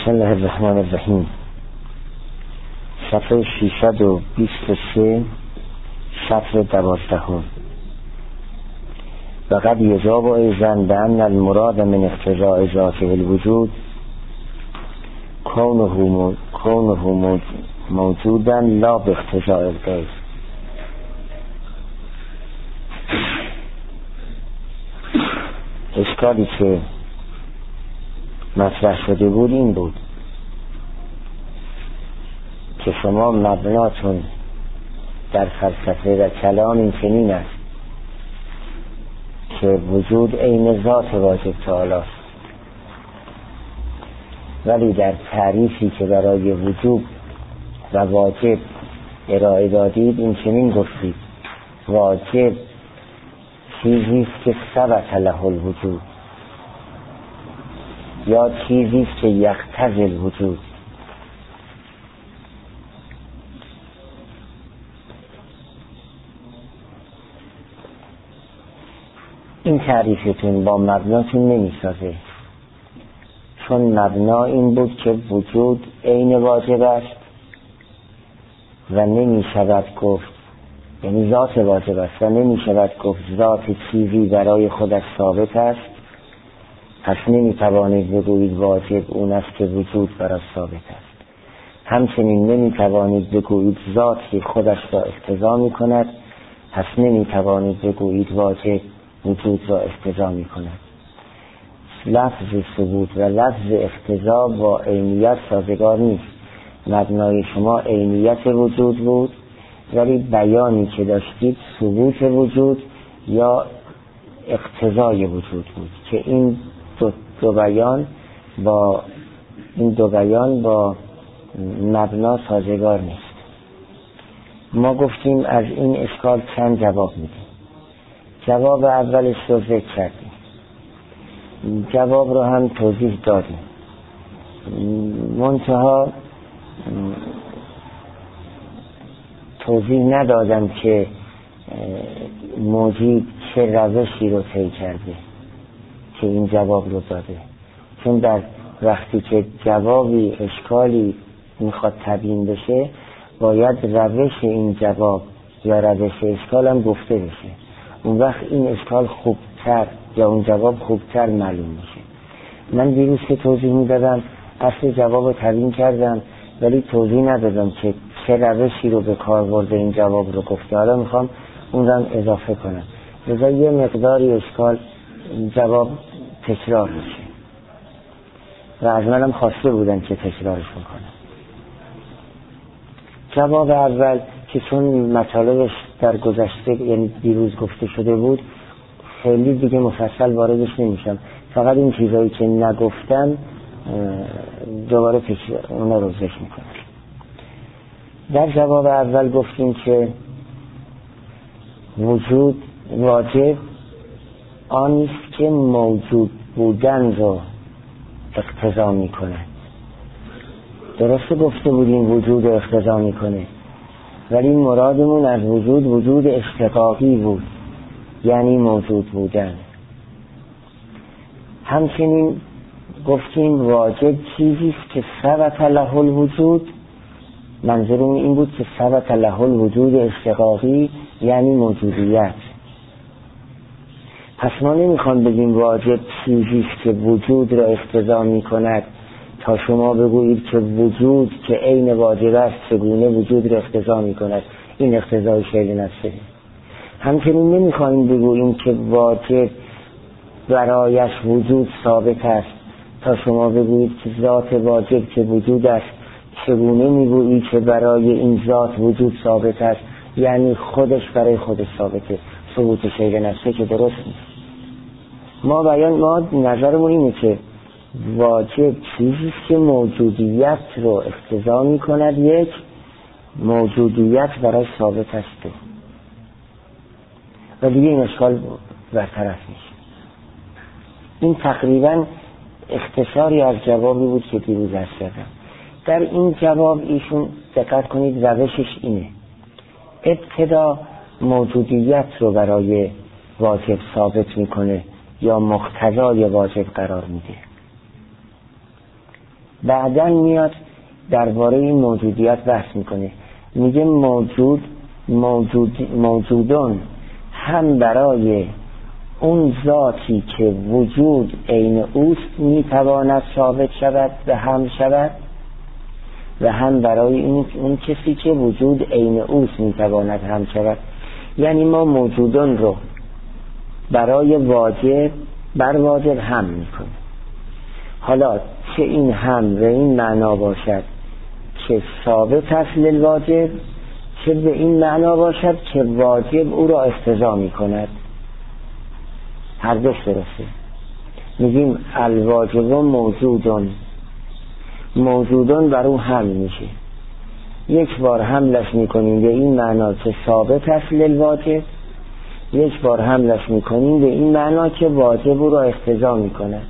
بسم الله الرحمن الرحیم. صفحه 623 سطر 12. وقد یجاب ایضا بأن المراد من اقتضاء ذات الوجود کونه موجودا لا باقتضاء الغیر. اشکالی که مطرح شده بود این بود که شما مبناتون در فلسفه و کلام این چنین است که وجود عین ذات واجب تعالی است، ولی در تعریفی که برای وجوب و واجب ارائه دادید این چنین گفتید: واجب چیزی است که ثبت له الوجود، یا چیزی است که یقتضی الوجود. این تعریفتون با مبناتون نمیسازه، چون مبنا این بود که وجود عین واجب است و نمی شود گفت، یعنی ذات واجب است و نمی شود گفت ذات چیزی برای خودش ثابت است، پس نمی توانید بگویید واجب اون است که وجود برای ثابت است. همچنین نمی توانید بگویید ذاتی خودش را اقتضا می کند، پس نمی توانید بگویید واجب وجود را اقتضا می کند. لفظ ثبوت و لفظ اقتضا با عینیت سازگار نیست. مبنای شما عینیت وجود بود، ولی بیانی که داشتید ثبوت وجود یا اقتضای وجود بود که این دو بیان با مبنا سازگار نیست. ما گفتیم از این اشکال چند جواب میدیم. جواب اولش رو ذکر کردیم، جواب رو هم توضیح دادیم، منتها توضیح ندادم که موجب چه روشی رو طی کرده که این جواب رو داده. چون در وقتی که جوابی اشکالی میخواد تبیین بشه، باید روش این جواب یا روش اشکال هم گفته بشه. اون وقت این اشکال خوبتر یا اون جواب خوبتر معلوم میشه. من دیروز که توضیح میدادم اصل جواب رو تبیین کردم، ولی توضیح ندادم که چه روشی رو به کار برده این جواب رو گفته. حالا میخوام اون رو هم اضافه کنم، لذا یه مقداری اشکال جواب تکرار میشه و از منم خواسته بودن که تکرارش میکنم. جواب اول که چون مطالبش در گذشته یعنی دیروز گفته شده بود، خیلی دیگه مفصل واردش نمیشم، فقط این چیزایی که نگفتم دوباره اونا رو ذکر میکنم. در جواب اول گفتیم که وجود واجب آن است که موجود بودن رو اقتضا میکنه. درسته گفته بودیم وجود رو اقتضا میکنه، ولی مرادمون از وجود اشتقاقی بود، یعنی موجود بودن. همچنین گفتیم واجب چیزی است که ثبت له الوجود، منظورم این بود که ثبت له الوجود اشتقاقی یعنی موجودیت. پس ما نمیخوام بگیم واجب چیزی است که وجود را اقتضا میکند تا شما بگویید که وجود که عین واجب است چگونه وجود را اقتضا میکند. این اقتضای شیء نفسه. همچنین نمیخوایم بگوییم که واجب برایش وجود ثابت است تا شما بگویید که ذات واجب که وجود است چگونه میگویید که برای این ذات وجود ثابت است، یعنی خودش برای خودش ثابته. ثبوت شیء نفسه که درست نیست. ما نظرمون اینه که واجب چیزی که موجودیت رو اقتضا میکند، یک موجودیت برای ثابت است و دیگه این اشکال برطرف میشه. این تقریبا اختصاری از جوابی بود که دیروز عرض کردم. در این جواب ایشون دقت کنید روشش اینه: ابتدا موجودیت رو برای واجب ثابت میکنه یا مقتضای واجب قرار میده. بعداً میاد درباره این موجودیت بحث میکنه، میگه موجودون هم برای اون ذاتی که وجود عین اوست میتواند ثابت شود و هم شود، و هم برای اون کسی که وجود عین اوست میتواند هم شود. یعنی ما موجودون رو برای واجب بر واجب هم میکنیم. حالا چه این هم به این معنا باشد که ثابت است للواجب، چه به این معنا باشد که واجب او را اقتضا میکند، هر دوش درسته. میگیم الواجب موجودون بر او هم میشه، یک بار حملش میکنیم به این معنا که ثابت است للواجب، یک بار حملش میکنیم به این معنا که واجب او را اقتضا میکند.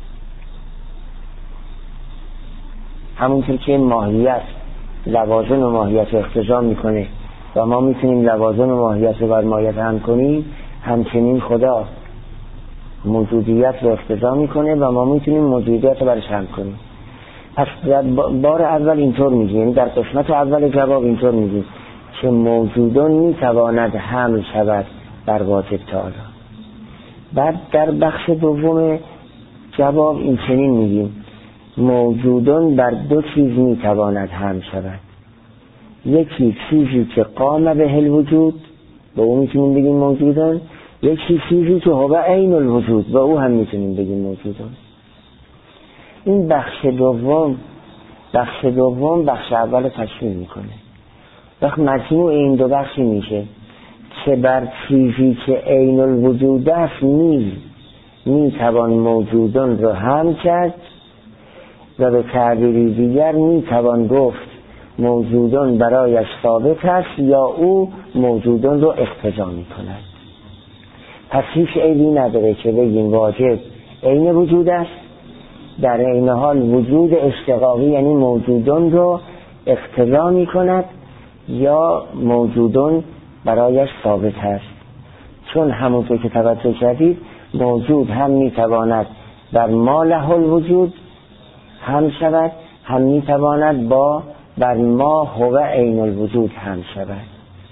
همونطور که ماهیت لوازم و ماهیت اقتضا میکنه و ما میتونیم لوازم و ماهیت رو بر ماهیت هم کنیم، همچنین خدا موجودیت رو اقتضا میکنه و ما میتونیم موجودیت رو برش هم کنیم. پس در بار اول اینطور میگیم، یعنی در قسمت اول جواب اینطور میگیم که موجودون میتواند حمل شود بر واجب تعالی. بعد در بخش دوم جواب این چنین میگیم موجودون بر دو چیز میتواند حمل شود، یکی چیزی که قام به الوجود، به او میتونیم بگیم موجودون، یکی چیزی که هو عین الوجود، به او هم میتونیم بگیم موجودون. این بخش دوم بخش اول تشمیل میکنه. وقت مجموع این دو بخشی میشه که بر چیزی که عین الوجود است میتوان موجودون رو هم کرد و به تعبیری دیگر میتوان گفت موجودون برایش ثابت است یا او موجودون رو اقتضا میکند. پس هیچ عیبی نداره که بگیم واجب عین وجود است، در عین حال وجود اشتقاقی یعنی موجودون رو اقتضا میکند یا موجودون برایش ثابت است. چون همونطور که توجه کردید موجود هم میتواند بر ما له الوجود هم شود، هم میتواند بر ما هو عین الوجود هم شود.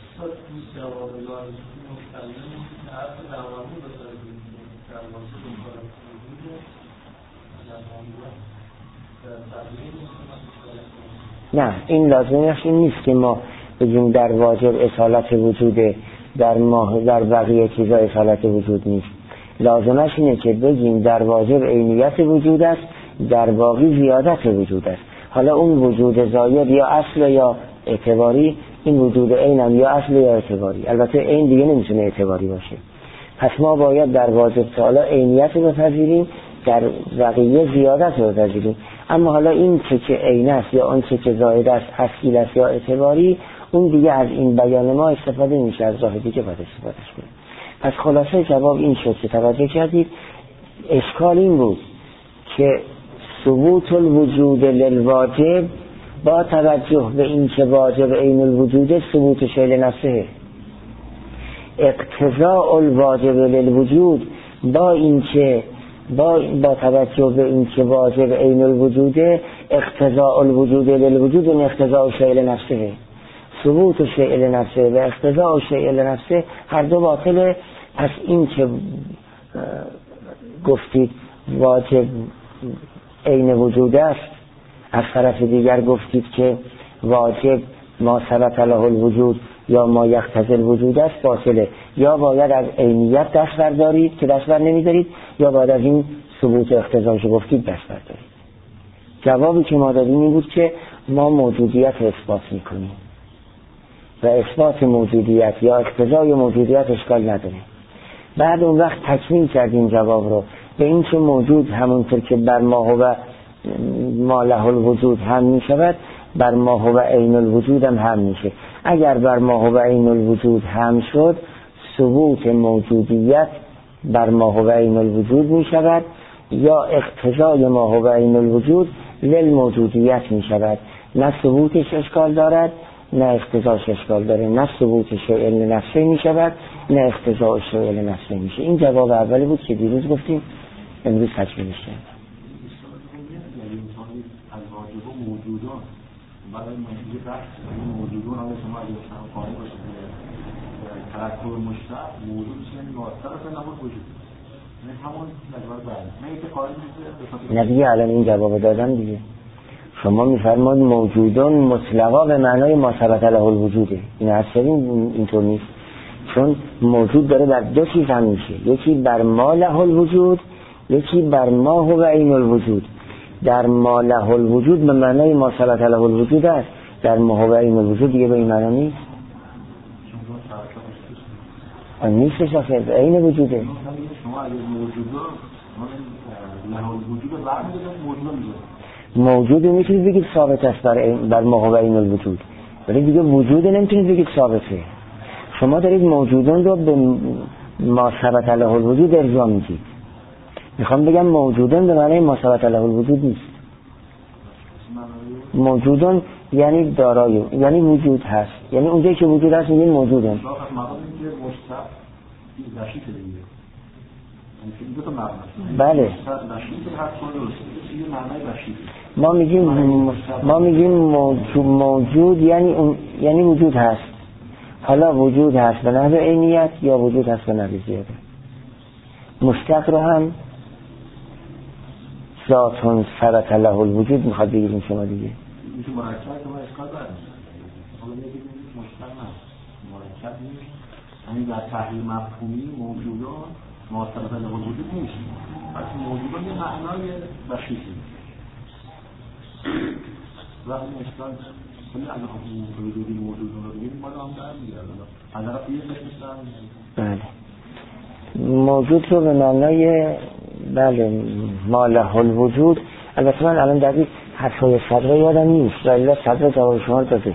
نه، این لازمش این نیست که ما بگیم در واجب اصالت وجوده، در بقیه چیزا اصالت وجود نیست. لازمش اینه که بگیم در واجب عینیت وجود است، در باقی زیادت وجود است. حالا اون وجود زاید یا اصل یا اعتباری، این وجود عینم یا اصل یا اعتباری. البته عین دیگه نمیتونه اعتباری باشه. پس ما باید در واجب تعالی عینیت رو بپذیریم، در بقیه زیادت رو بپذیریم. اما حالا این که عین است یا اون که زاید است، اصیل است یا اعتباری، اون دیگه از این بیان ما استفاده میشه، از راه دیگه باید استفادهش کنیم. پس خلاصه جواب این شد که توجه کردید اشکال این بود که ثبوت الوجود للواجب با توجه به این که واجب عین الوجود ثبوت شیء لنفسه، اقتضاء الواجب للوجود با این که با توجه به این که واجب عین الوجود اقتضاء الوجود للوجود و اقتضاء شیء لنفسه، ثبوت شیء لنفسه و اقتضاء شیء لنفسه هر دو باطله. پس این که گفتید واجب عین وجود است، از طرف دیگر گفتید که واجب ما ثبت له الوجود یا ما یقتضی الوجود است، باطله. یا باید از عینیت دست بردارید که دست بر نمیدارید، یا باید از این ثبوت اقتضاش گفتید دست بردارید. جوابی که ما دادیم این بود که ما موجودیت اثبات میکنیم و اثبات موجودیت یا اقتضای موجودیت اشکال نداره. بعد اون وقت تکمیل کردیم جواب رو به این که موجود همونطور که بر ما هو ما له الوجود هم می شود، بر ما هو عین الوجود هم میشه. اگر بر ما هو عین الوجود هم شد، ثبوت موجودیت بر ما هو عین الوجود می شود یا اقتضای ما هو عین الوجود للموجودیت می شود. نه ثبوتش اشکال دارد نه اقتضاش اشکال داره، نه ثبوت شیء لنفسه می شود نه اقتضاء شیء لنفسه میشه. این جواب اولی بود که دیروز گفتیم، امروز تکمیلش کردیم. دوم موجودان برای منظور بحث موجودان آیا شما اگه شما قائل باشید ترکب مشترک موجود میشه ناطق نبود وجود یعنی همون نظر بعد من اینکه قائل میشه نه دیگه الان این جواب دادم دیگه. شما میفرمایید موجودان مطلقا به معنای ما ثبت له الوجوده. این اصلا اینطور نیست، چون موجود داره بر دو چیز هم میشه، یکی بر ما له الوجود، یکی بر ما هو عین الوجود. در ما له الوجود به معنای ما ثبت له الوجود است، در ما هو عین الوجود دیگه به این معنی نیست. آن نیستش آخه عین وجوده. شما اگه موجودا له الوجود برمی‌دارید موجود میشه. موجود میتونید بگید ثابت است بر ما هو عین الوجود، ولی دیگه وجود نمیتونید بگید ثابته. شما دارید موجودان رو به ما ثبت له الوجود ارجاع میدید. میخوام بگم موجودان به معنی ما ثبت له الوجود نیست. موجودان یعنی دارای، یعنی وجود هست، یعنی اونجایی که وجود هست میگیم موجودن. بله ما میگیم موجود یعنی وجود هست. حالا وجود هست به نحو عینیت یا وجود هست به نحو زیاده. مشتق رو هم ذاتون ثبت له الوجود میخواد بگیریم شما دیگه. میشه مرکب که ما اشکال داریم. حالا میگیم مشتق نه مرکب نیست. یعنی در تحلیل مفهومی موجودان ما ثبت له الوجود نیست. پس موجودان یه معنای بسیطی. و این اشکال کلی از حدودی موجودان رو بگیم ما هم در میگردن. از طرف یه مثل بله موجود رو به معنای بله ما له الوجود. البته من الان در این حرفای صدره یادم نیست ولی صدره جواب شما داده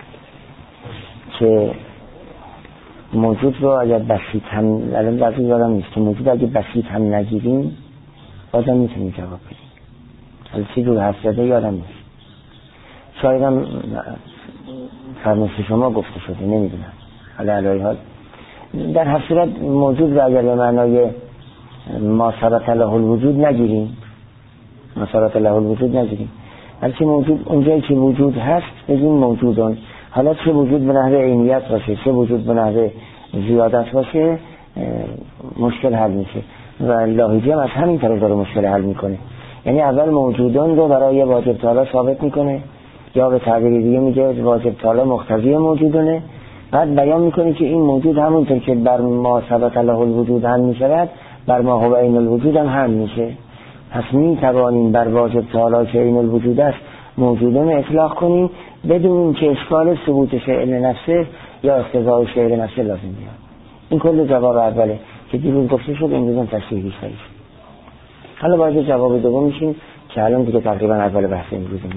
که موجود رو اگر بسیط هم الان در این یادم نیست که موجود اگر بسیط هم نگیریم بازم میتونیم جواب بدیم. حالا چی جور حرف زده یادم نیست، شاید هم فرمایش شما گفته شده نمیدونم. حالا علایه حال در هر صورت موجود رو اگر به معنای ما ثبت له الوجود نگیریم، ما ثبت له الوجود نگیریم، بلکه موجود اونجایی که وجود هست بگیم موجودان. حالا چه وجود به نحو عینیت باشه چه وجود به نحو زیادت باشه مشکل حل میشه و لاهیجی هم از همین طرف داره مشکل حل میکنه. یعنی اول موجودان رو برای واجب تعالی ثابت میکنه یا به تعبیر دیگه میگه واجب تعالی مقتضی موجودانه، بعد بیان میکنه که این موجود همونطور که بر ما ثبت له الوجود هم میشود بر ما هو عین الوجود هم میشه. پس میتوانیم بر واجب تعالی که عین الوجود است موجودان اطلاق کنیم بدون که اشکال ثبوت فعل نفسه یا اقتضای فعل نفسه لازم بیاد. این کل جواب اوله که دیروز گفته شد امروز هم تصحیح شد. حالا باید جواب دوم میشیم که الان دیگه تقریبا اول بحث امروزمونه.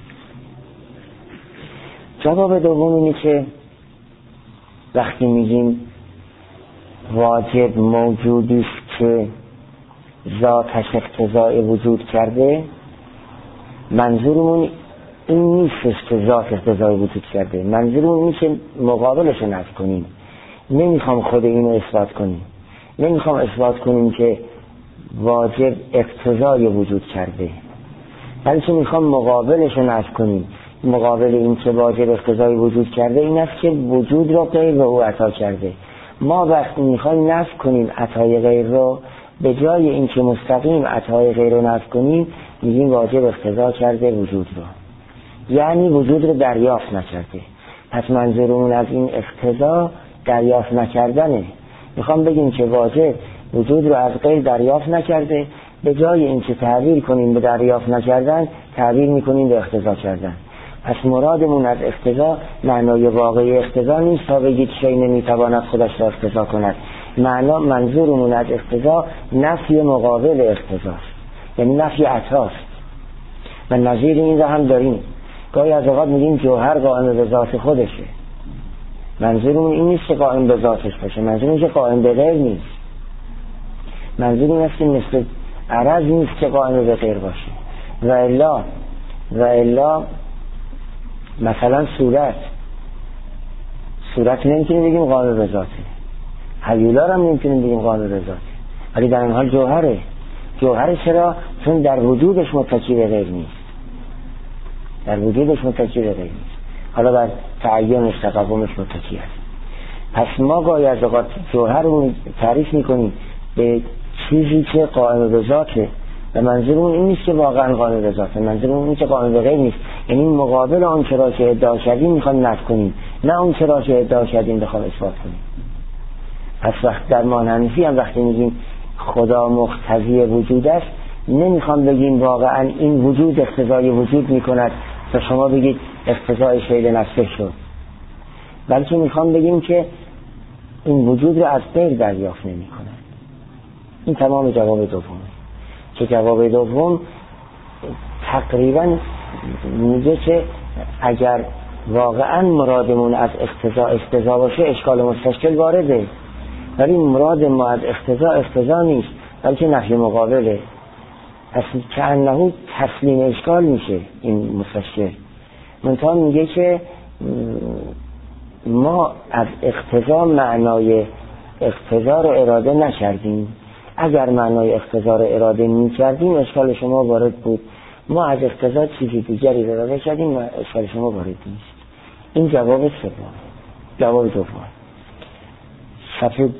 جواب دوم اینه که وقتی میگیم واجب موجودی است که ذاتش اقتضای وجود کرده، منظورمون این نیستش که ذات اقتضای وجود کرده، منظورمون اینه که مقابلش رو نفی کنیم. نمیخوام خود اینو اثبات کنیم، نمیخوام اثبات کنیم که واجب اقتضای وجود کرده، بلکه میخوام مقابلش رو نفی کنیم. مقابل این که واجب اقتضای وجود کرده این است که وجود رو غیر به او عطا کرده. ما وقتی میخوایم نفی کنیم عطای غیر رو، به جای این که مستقیم عطای غیر رو نفی کنیم میگیم واجب اقتضا کرده وجود رو، یعنی وجود رو دریافت نکرده. پس منظورمون از این اقتضا دریافت نکردنه. میخوام بگیم که واجب وجود رو از غیر دریافت نکرده، به جای این که تعبیر کنیم به دریافت نکردن تعبیر میکنیم به اقتضا کردن. پس مرادمون از اقتضا معنای واقعی اقتضا نیست تا بگید شیء نمیتواند خودش را اقتضا کند. منظورمون از اقتضا نفی مقابل اقتضاست، یعنی نفی عطاست. و نظیر این را هم داریم، گاهی از اوقات میگیم جوهر قائم به ذات خودشه. منظورمون این نیست که قائم به ذاتش باشه، منظورمون که قائم به غیر نیست. منظور این است که مثل عرض نیست که قائم به غیر باشه. و الا مثلا صورت نمیتونیم بگیم قائم به ذاته، هیولا رو هم نمیتونیم بگیم قائم به ذاته، ولی در این حال جوهره. چرا؟ چون در وجودش متکی به غیر نیست. در وجودش متکی به غیر نیست، حالا بر تعینش تقومش متکی است. پس ما گاهی از اوقات جوهر رو تعریف میکنیم به چیزی که قائم به ذاته و منظورمون این نیست که واقعا قائم به ذاته، منظورمون این که قائم به غیر نیست، یعنی مقابل آن چرا که ادعا کردیم میخوام نفی کنیم، نه اون چرا که ادعا کردیم بخوام اثبات کنیم. پس وقت در مانحنفی هم وقتی میگیم خدا مقتضی وجود است، نمیخوام بگیم واقعا این وجود اقتضای وجود میکند تا شما بگید اقتضای شیء نفسه شد، بلکه میخوام بگیم که این وجود رو از غیر دریافت نمیکند. این تمام جواب دومه، که جواب دوم تقریبا میگه که اگر واقعا مرادمون از اقتضا باشه اشکال مستشکل وارده، ولی مراد ما از اقتضا نیست بلکه نفی مقابله. پس که انهو تسلیم اشکال میشه این مستشکل. منتها میگه که ما از اقتضا معنای اقتضا رو اراده نکردیم، اگر معنای اقتضا رو اراده میکردیم اشکال شما وارد بود، ما از اقتضا چیزی دیگری رو اراده کردیم و اشکال شما وارد نیست. این جواب سوم. جواب دوم صفحه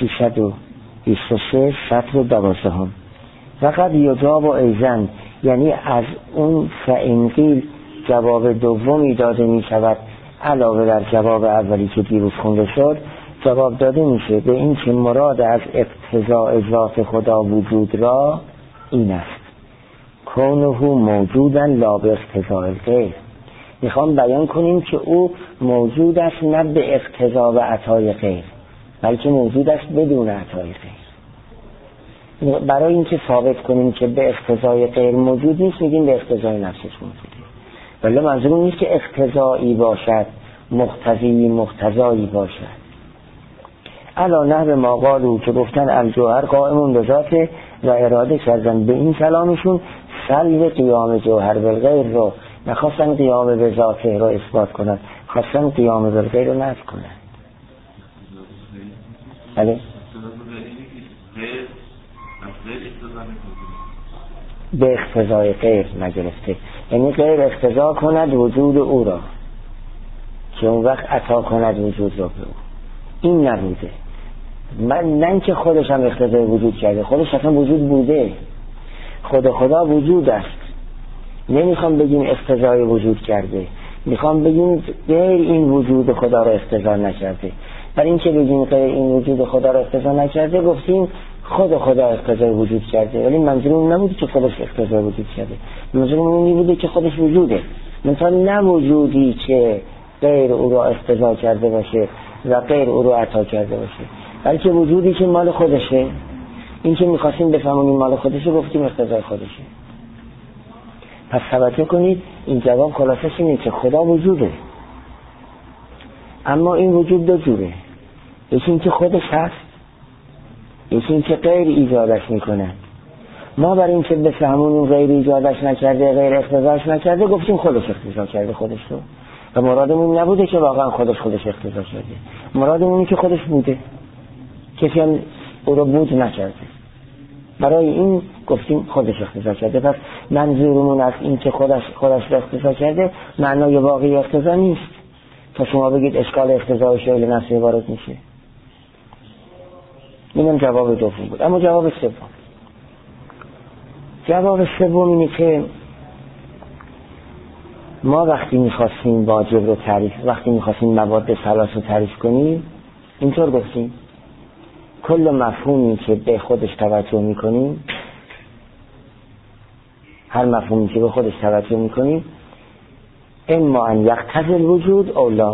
323 سطر 12 فقط یجاب و ایزن، یعنی از اون فانقیل جواب دومی داده می شود علاوه در جواب اولی که دیروز خونده شد، جواب داده میشه به این که مراد از اقتضاء ذات خدا وجود را این است کونه موجودا لا به اقتضاء الغیر. میخوام بیان کنیم که او موجود است نه به اقتضا و عطای غیر، بلکه موجود است بدون عطای غیر. برای اینکه ثابت کنیم که به اقتضای غیر موجود نیست میگیم به اقتضای نفسش موجوده، ولی منظور نیست که اقتضایی باشد، مقتضایی باشد. علا نحو ما قالو که گفتن الجوهر قائمون به ذاته و اراده کردن به این کلامشون سلب قیام جوهر بالغیر رو، نخواستن قیام به ذاته رو اثبات کنن، خواستن قیام بالغیر رو نفی کنن. بله؟ به اقتضای غیر نگرفته، یعنی غیر اقتضا کند وجود او را که اون وقت عطا کند وجود را به او. این نبوده. من نه که خودش هم اقتضای وجود کرده، خودش اصلا وجود بوده، خدا وجود است. نمیخوام بگیم اقتضای وجود کرده، میخوام بگیم غیر این وجود خدا را اقتضا نکرده. برای این که بگیم غیر این وجود خدا را اقتضا نکرده گفتیم خدا اقتضای وجود کرده، ولی منظورم نبوده که خودش اقتضای وجود کرده، منظورم این بوده که خودش وجوده، مثلا نه وجودی که غیر او را اقتضا کرده باشه و غیر او را عطا کرده باشه، بلکه وجودی که مال خودشه. این که میخواستیم بفهمونیم مال خودشه گفتیم اقتضای خودشه. پس توجه کنید این جواب خلاصش اینه که خدا وجوده، اما این وجود دو جوره، یکی این که خودش هست، یکی این که غیر ایجادش میکنه. ما برای این که بفهمونیم غیر ایجادش نکرده، غیر اقتضاش نکرده، گفتیم خودش اقتضا کرده خودش رو، و مرادمون نبوده که واقعا خودش اقتضا کرده، مرادمون اینه که خودش بوده، کسی هم او رو بود نکرده، برای این گفتیم خودش اقتضا کرده. پس منظورمون از این که خودش اقتضا کرده معنای واقعی اقتضا نیست تا شما بگید اشکال اقتضا و شیء نفسه وارد میشه. اینم جواب دوم بود. اما جواب سوم اینه که ما وقتی میخواستیم واجب رو وقتی میخواستیم مواد ثلاث رو تعریف کنیم اینطور گفتیم کل مفهومی که به خودش توجه میکنیم، هر مفهومی که به خودش توجه میکنیم اما ان یقتضی الوجود او لا.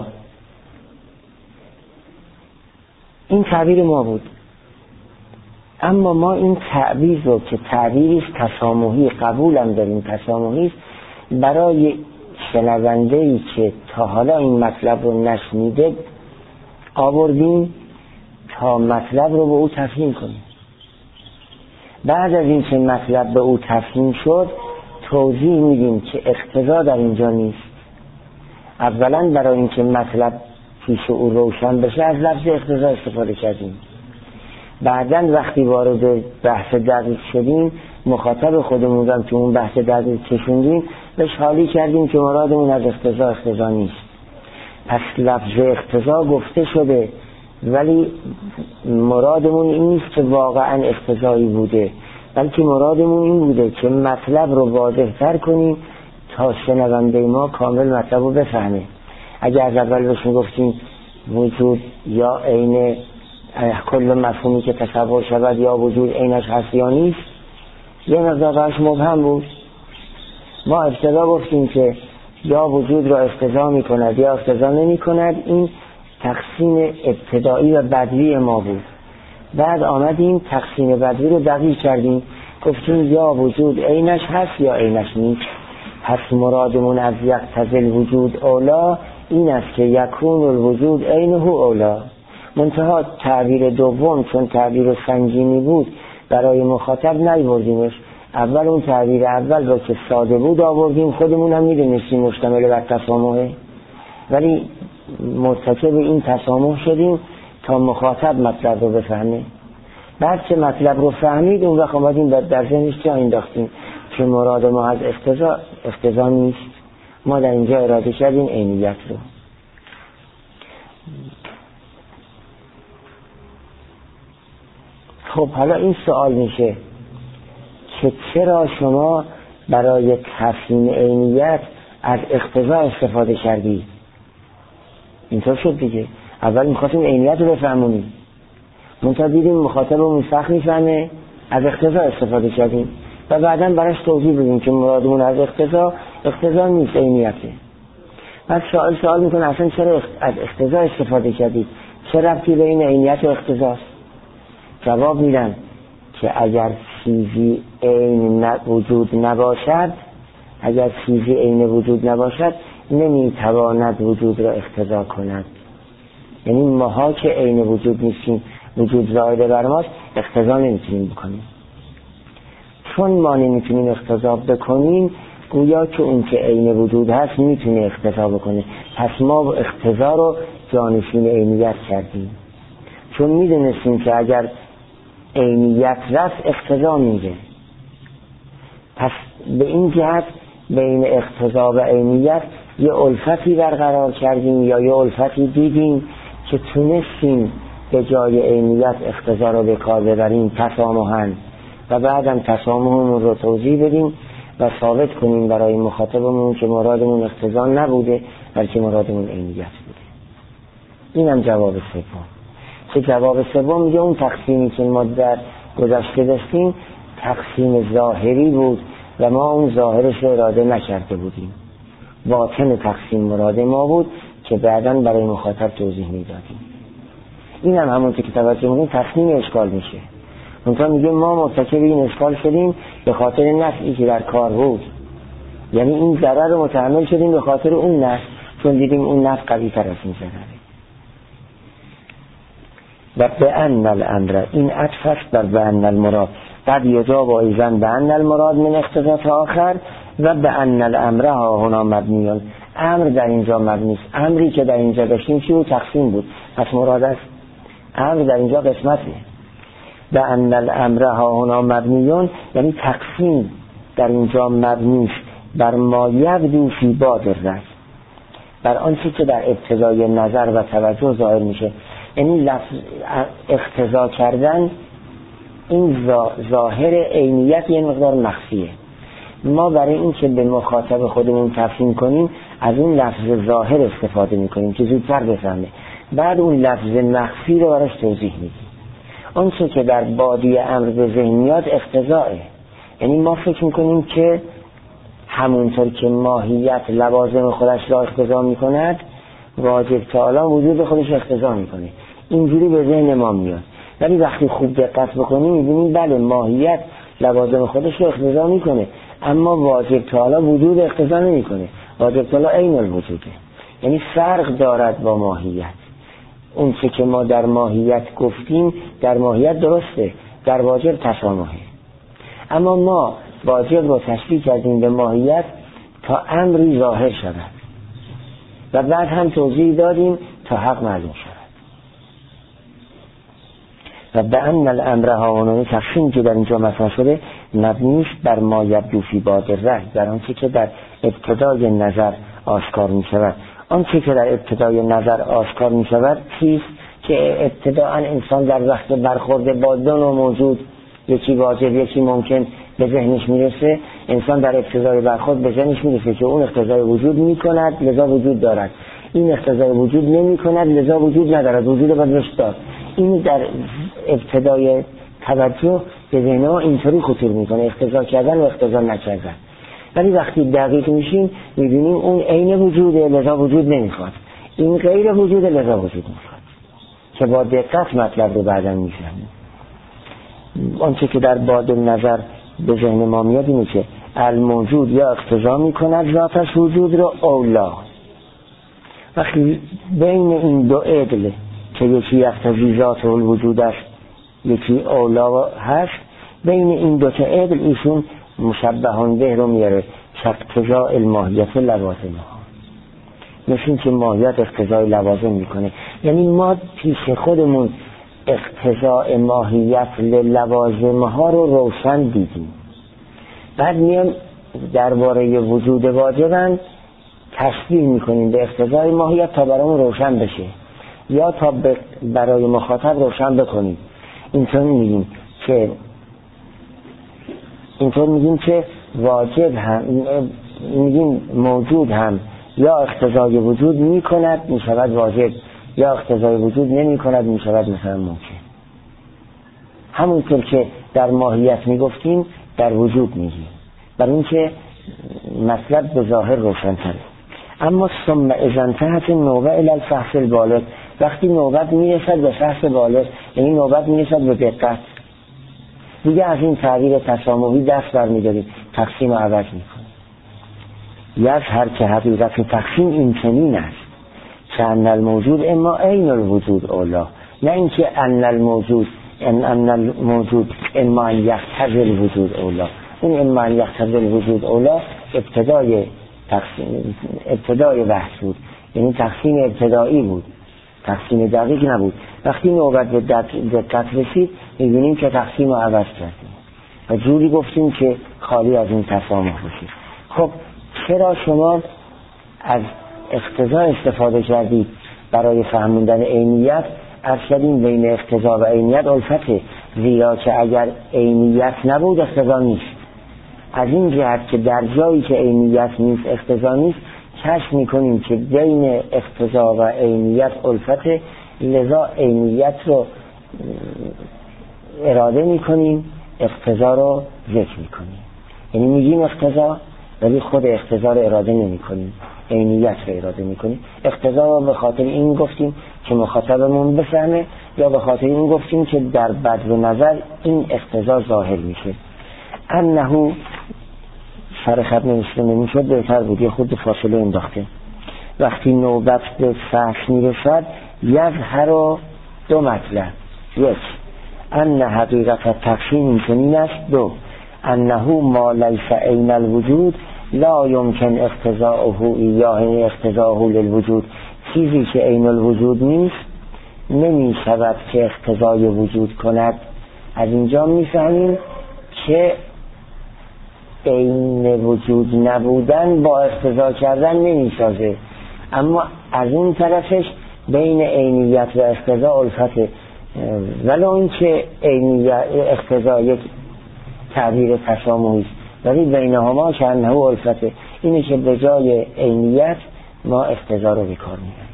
این تعبیر ما بود، اما ما این تعبیر رو که تعبیری تسامحی قبولم داریم، تسامحی برای شنونده‌ای که تا حالا این مطلب رو نشنیده آوردیم تا مطلب رو به او تفهیم کنیم. بعد از این که مطلب به او تفهیم شد توضیح میدیم که اقتضا در اینجا نیست. اولا برای این که مطلب پیش او روشن بشه از لفظ اقتضا استفاده کردیم، بعدن وقتی وارد بحث دقیق شدیم مخاطب خودمون رو که اون بحث دقیق کشوندیم بهش حالی کردیم که مرادمون از اقتضا نیست. پس لفظ اقتضا گفته شده ولی مرادمون این نیست که واقعا اقتضایی بوده، بلکه مرادمون این بوده که مطلب رو واضح تر کنیم تا شنونده ما کامل مطلب رو بفهمه. اگر از اول بهش گفتیم وجود یا عین کل مفهومی که تصور شود یا وجود عینش هست یا نیست، یه مقدار براش مبهم بود. ما ابتدا گفتیم که یا وجود را اقتضا می کند یا اقتضا نمی کند. این تقسیم ابتدایی و بدوی ما بود. بعد آمدیم تقسیم بدوی رو دقیق کردیم، گفتیم یا وجود عینش هست یا عینش نیست. پس مرادمون از یقتضی الوجود اولا این است که یکون الوجود عینه اولا. منتها تعبیر دوم چون تعبیر سنگینی بود برای مخاطب نیاوردیمش. اول اون تعبیر اول رو که ساده بود آوردیم، خودمون هم میدونستیم مشتمل بر تسامحه، ولی مرتکب این تسامح شدیم تا مخاطب مطلب رو بفهمه. بعد که مطلب رو فهمید اون وقت آمدیم در ذهنش جا انداختیم که مراد ما از اقتضا نیست. ما در اینجا اراده کردیم عینیت رو. خب حالا این سوال میشه که چرا شما برای تفهیم عینیت از اقتضا استفاده کردید؟ اینطور شد دیگه. اول میخواستیم عینیت رو بفهمونیم، منتها دیدیم مخاطبمون سخت میفهمه، از اقتضا استفاده کردیم و بعداً براش توضیح بدیم که مرادمون از اقتضا نیست، عینیته. بعد سوال میکنه اصلا چرا از اقتضا استفاده کردید؟ چه ربطی بین عینیت و اقتضاست؟ جواب میدن که اگر چیزی عین وجود نباشد نمیتواند وجود را اقتضا کند. یعنی ماها که عین وجود نیستیم، وجود زائد بر ماست، اقتضا نمیتونیم بکنیم. چون ما نمیتونیم اقتضا بکنیم، گویا که اون که عین وجود هست میتونه اقتضا بکنه. پس ما اقتضا رو جانشین عینیت کردیم، چون میدونستیم که اگر عینیت رفت اقتضا میره. پس به این جهت بین اقتضا و عینیت یه الفتی برقرار کردیم یا یه الفتی دیدیم که تونستیم به جای عینیت اقتضا رو به کار ببریم تسامحاً و بعدم تسامحمون رو توضیح بدیم و ثابت کنیم برای مخاطبمون که مرادمون اقتضا نبوده بلکه مرادمون عینیت بوده. اینم جواب سوم. که جواب سوم میگه اون تقسیمی که ما در گذشته داشتیم تقسیم ظاهری بود و ما اون ظاهرش رو اراده نکرده بودیم. باطن تقسیم مراد ما بود که بعداً برای مخاطب توضیح میدادیم. این هم همون که توجه می‌کنیم تقسیم اشکال میشه. اونجا میگه ما مرتکب این اشکال شدیم به خاطر نفعی که در کار بود، یعنی این ضرر رو متحمل شدیم به خاطر اون نفع، چون دیدیم اون نفع قوی تر از این ضرره. و به ان الامر، این عطف است بر به ان المراد. قد یجاب ایضا به ان المراد من اقتضا آخر و به ان الامر ها هنا مبنیون. امر در اینجا مبنی است. امری که در اینجا داشتیم چی بود؟ تقسیم بود. پس مراد است امر در اینجا قسمته. به ان الامر ها هنا مبنیون یعنی تقسیم در اینجا مبنی است بر ما یبدو فی بادر، بر آنچه که در ابتدای نظر و توجه ظاهر میشه. یعنی لفظ اقتضا کردن این ظاهر عینیت یه مقدار مخفیه. ما برای این که به مخاطب خودمون تفهیم کنیم از اون لفظ ظاهر استفاده میکنیم که زودتر بفهمه، بعد اون لفظ مخفی رو براش توضیح میدیم. آنچه که در بادی امر به ذهن میاد اقتضاه، یعنی ما فکر میکنیم که همونطور که ماهیت لوازم خودش را اقتضا میکند واجب تعالی وجود خودش اقتضا میکنه. اینجوری به ذهن ما میاد، ولی وقتی خوب دقت بکنیم میبینیم بله ماهیت لوازم خودش رو اقتضا میکنه، اما واجب تعالی وجود اقتضا نمیکنه. واجب تعالی عین الوجوده، یعنی فرق دارد با ماهیت. اون چه که ما در ماهیت گفتیم در ماهیت درسته، در واجب تسامحه، اما ما واجب رو تشبیه کردیم به ماهیت تا امری ظاهر شود و بعد هم توضیح دادیم تا حق معلوم شود. و به ان الامر ها، تقسیم که در اینجا مطرح شده مبنی است بر ما یبدو فی بادره، در آنچه که در ابتدای نظر آشکار می شود. آنچه که در ابتدای نظر آشکار می شود چیست؟ که ابتداء انسان در وقت برخورد با دو نوع موجود، یکی واجب یکی ممکن، به ذهنش میرسه. انسان در ابتدای برخورد به ذهنش میرسه که اون اقتضای وجود میکند لذا وجود دارد، این اقتضای وجود نمیکند لذا وجود ندارد، وجود بدش دارد. این در ابتدای توجه به ذهن ما اینطوری خطور میکنه، اقتضا کردن و اقتضا نکردن. ولی وقتی دقیق میشیم میبینیم اون عین وجوده لذا وجود نمیخواد، این غیر وجوده لذا وجود میخواد، که با دقت مطلب رو بعدا میفهمیم. آنچه که در بعد نظر به ذهن ما میاد اینه که الموجود یا اقتضا میکند ذاتش وجود رو اولا. وقتی بین این دو عدل که یکی اقتضی ذات الوجود است یکی اولا هست، بین این دو تا عدل ایشون مشبهان به رو میاره، اقتضاء الماهیت لوازم ها، مثل که ماهیت اقتضای لوازم میکنه. یعنی ما پیش خودمون اقتضاء ماهیت لوازم ها رو روشن دیدیم، بعد میان درباره وجود واجبن تشبیه میکنیم به اقتضای ماهیت تا برامون روشن بشه یا تا برای مخاطب روشن بکنیم. اینطور میگیم که واجب هم میگیم موجود هم یا اقتضای وجود میکند میشود واجب، یا اقتضای وجود نمی کند می شود مثلا ممکن. همونطور که در ماهیت می گفتیم در وجود میگیم، برای اینکه مطلب به ظاهر روشن‌تره. اما ثم اذا انتهت النوبه الی الفحص البالغ، وقتی نوبت میرسد به فحص بالغ، یعنی نوبت میرسد به دقت، دیگه از این تعبیر تسامحی دست برمی‌داریم، تقسیم و عوض میکنیم. یظهر که حقیقت تقسیم این چنین است که ان الموجود اما عین الوجود اولا، نه اینکه ان الموجود اما یقتضی الوجود اولا. این اما یقتضی الوجود اولا ابتدای بحث بود، یعنی تقسیم ابتدایی بود، تقسیم دقیق نبود. وقتی نوبت به دقت رسید می‌بینیم که تقسیم رو عوض کردیم و جوری گفتیم که خالی از این تسامح باشید. خب چرا شما از اقتضا استفاده کردید برای فهموندن عینیت؟ ارشدین بین اقتضا و عینیت الفته، زیرا که اگر عینیت نبود اقتضا نیست. از این جهت که در جایی که عینیت نیست اقتضا نیست، کشف میکنیم که بین اقتضا و عینیت الفته، لذا عینیت رو اراده میکنیم، اقتضا رو ذکر میکنیم. یعنی میگیم اقتضا ولی خود اقتضا رو اراده نمی کنیم، عینیت رو اراده می کنیم. اقتضا رو به خاطر این گفتیم که مخاطبمون بفهمه، یا به خاطر این گفتیم که در بدو نظر این اقتضا ظاهر میشه. انه سر خط نوشته نمیشد بهتر بود، یه خود فاصله انداخته. وقتی نوبت به فحص میرسد یظهر دو مطلب، یک ان حقیقت تقسیم این چنین است، دو انه ما لیس عین الوجود لا یمکن اقتضاؤه یا اقتضاؤه للوجود. چیزی که عین الوجود نیست نمی شود که اقتضای وجود کند. از اینجا میفهمیم که عین وجود نبودن با اقتضا کردن نمی سازه، اما از اون طرفش بین عینیت و اقتضا الفته، ولو این که عینیت اقتضا یک تعبیر تسامحی است، ولی بینهما که انه الفته، اینه که به جای عینیت ما اقتضا رو بکار میبریم.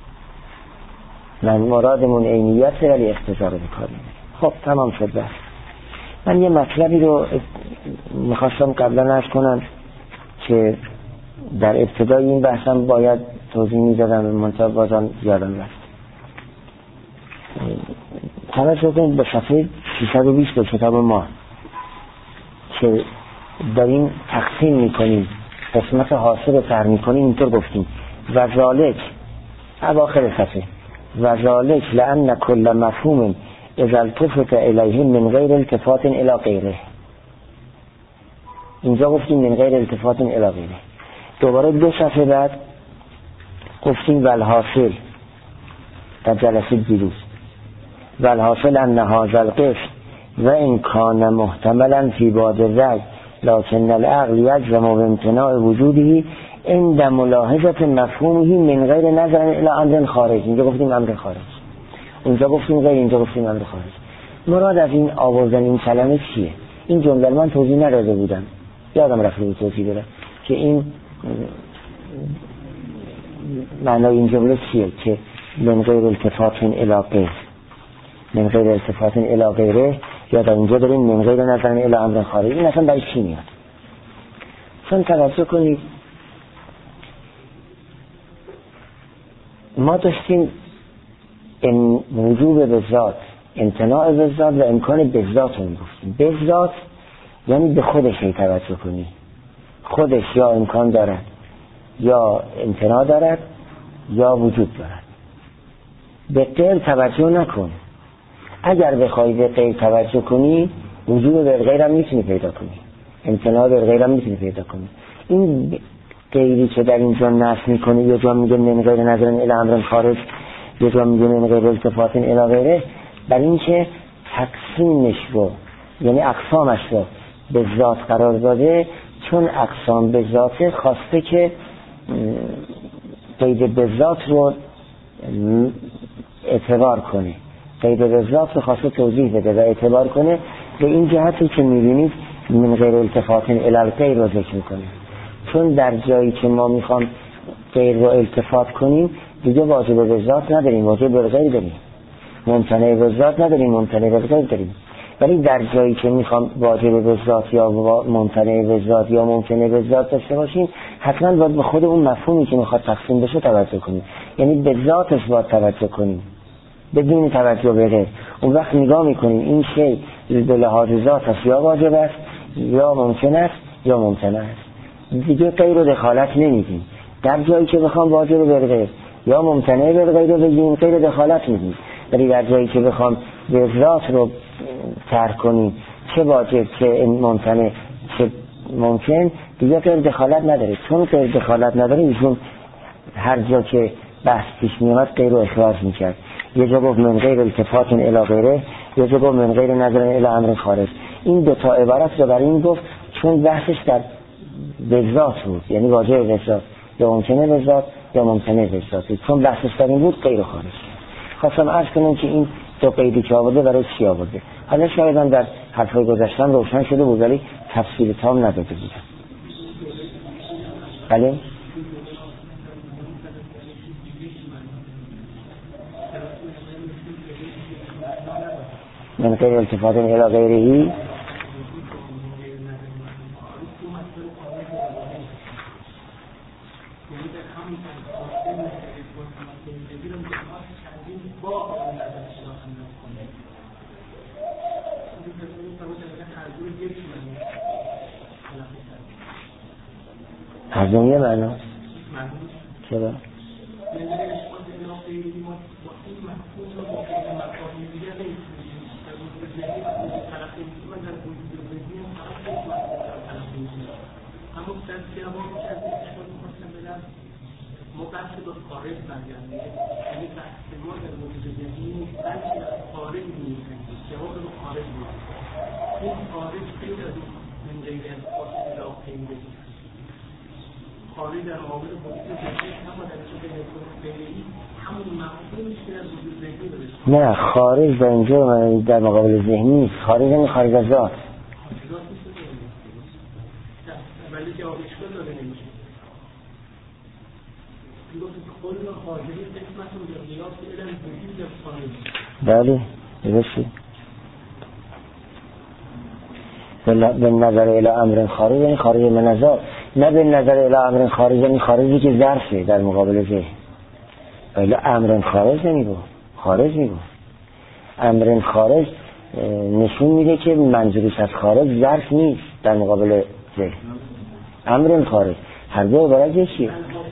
من مرادمون عینیت ولی اقتضا رو بکار میبریم. خب تمام شد بس. من یه مطلبی رو میخواستم قبلا عرض کنم که در ابتدای این بحثم باید توضیح میدادم، منتها بازم یادم رفت. توجه کنید به صفحه 320 کتاب ما که داریم تقسیم میکنیم، قسمت حاصل رو طرح میکنیم. اینطور گفتیم و ذالک اواخر صفحه، و ذالک لأن کل مفهوم اذا التفت الیه من غیر التفات الی غیره. اینجا گفتیم من غیر التفات الی غیره. دوباره دو صفحه بعد گفتیم والحاصل در جلسه دیروز، والحاصل ان هذا القسم و این کان محتملا فی باد الرأی لکن العقل یجزم بامتناع وجوده عند ملاحظه مفهومه من غیر نظر الی امر خارج. اینجا گفتیم امر خارج، اونجا گفتیم غیر، اینجا گفتیم امر خارج. مراد از این آوردن این کلمه چیه؟ این جمله من توضیح نداده بودم، یادم رفت رو توضیح بدم که این معنای این جمله چیه که من غیر التفات الی غیر، من غیر التفات الی غیره، یا در اینجا داریم من غیر نظر الی امر خارج. این اصلا برای چی میاد؟ چون توجه کنید ما داشتیم وجوب به ذات، امتناع به ذات و امکان به ذات رو گفتیم. به ذات یعنی به خودش توجه کنی، خودش یا امکان دارد یا امتناع دارد یا وجود دارد. به غیر توجه نکن. اگر بخوای به غیر توجه کنی وجود به غیر هم میتونی پیدا کنی، امتناع به غیر هم میتونی پیدا کنی. این غیری که در اینجا نفی میکنه، یه جا میگه من غیر نظر الی امر خارج، یه جا میگه من غیر التفات الی غیره، برای اینکه تقسیمش رو یعنی اقسامش رو به ذات قرار داده، چون اقسام به ذات خواسته که قید به ذات رو اعتبار کنه، قید به ذات رو خواسته توضیح بده و اعتبار کنه. به این جهتی که میبینید من غیر التفات الی الغیر رو ذکر میکنه، چون در جایی که ما میخوام غیر رو التفات کنیم دیگه واجب به ذات نداریم، واجب به غیر داریم، ممتنع به ذات نداریم، ممتنع به غیر داریم. ولی در جایی که میخوام واجب به ذات یا ممتنع به ذات یا ممتنع به ذات داشته باشیم، حتما باید به خود اون مفهومی که میخواد تقسیم بشه توجه کنیم، یعنی به ذاتش باید توجه کنیم بدون توجه به غیر. اون وقت نگاه میکنیم این شی به لحاظ ذات است یا واجب است یا ممکن است یا ممتنع است، دیگه غیر رو دخالت نمیدیم. در جایی که بخوام واجب به غیر یا ممتنع به غیر بگیم غیر دخالت میدیم، ولی در جایی که بخوام به ذات رو ترک کنیم، چه واجب چه ممتنع چه ممکن، دیگه غیر دخالت نداره. چون غیر دخالت نداره ایشون هر جا که بحث پیش میاد غیر رو اخراج میکرد. یه جا گفت من غیر التفات الی غیره، یه جا گفت من غیر نظر الی امر خارج. این دو تا عبارت رو برای این گفت چون بحثش در به ذات بود، یعنی واجب به ذات یا ممکنه به ذات یا ممکنه به ذات، چون بحثش در این بود غیر خارج. خواستم عرض کنم که این دو قیدی که آورده برای چی آورده. حالا شاید هم در حرفای گذشتم روشن شده بود ولی تفصیل تام نداده بودم. بله؟ من غیر التفات الی غیرهی از اون یه معنا چرا؟ خارج در مقابل وجود ذهنی اما در همون مفهومی که در وجود ذهنی داره. نه خارج در اینجا در مقابل ذهنی نیست، خارج یعنی خارج از ذات. ولی که اشکال داره نمیشه. کل خارجی قسمت رو قیاس علم وجود خارج. بله درسته. به نظر الی امر خارج یعنی خارج من از ذات، نه به نظر الی امر خارج یعنی خارجی که ظرفه در مقابل ذهن. الی امر خارج نمیگه، خارج میگه. امر خارج نشون میده که منظورش از خارج ظرف نیست در مقابل ذهن. امر خارج هر دو عبارت یکیه.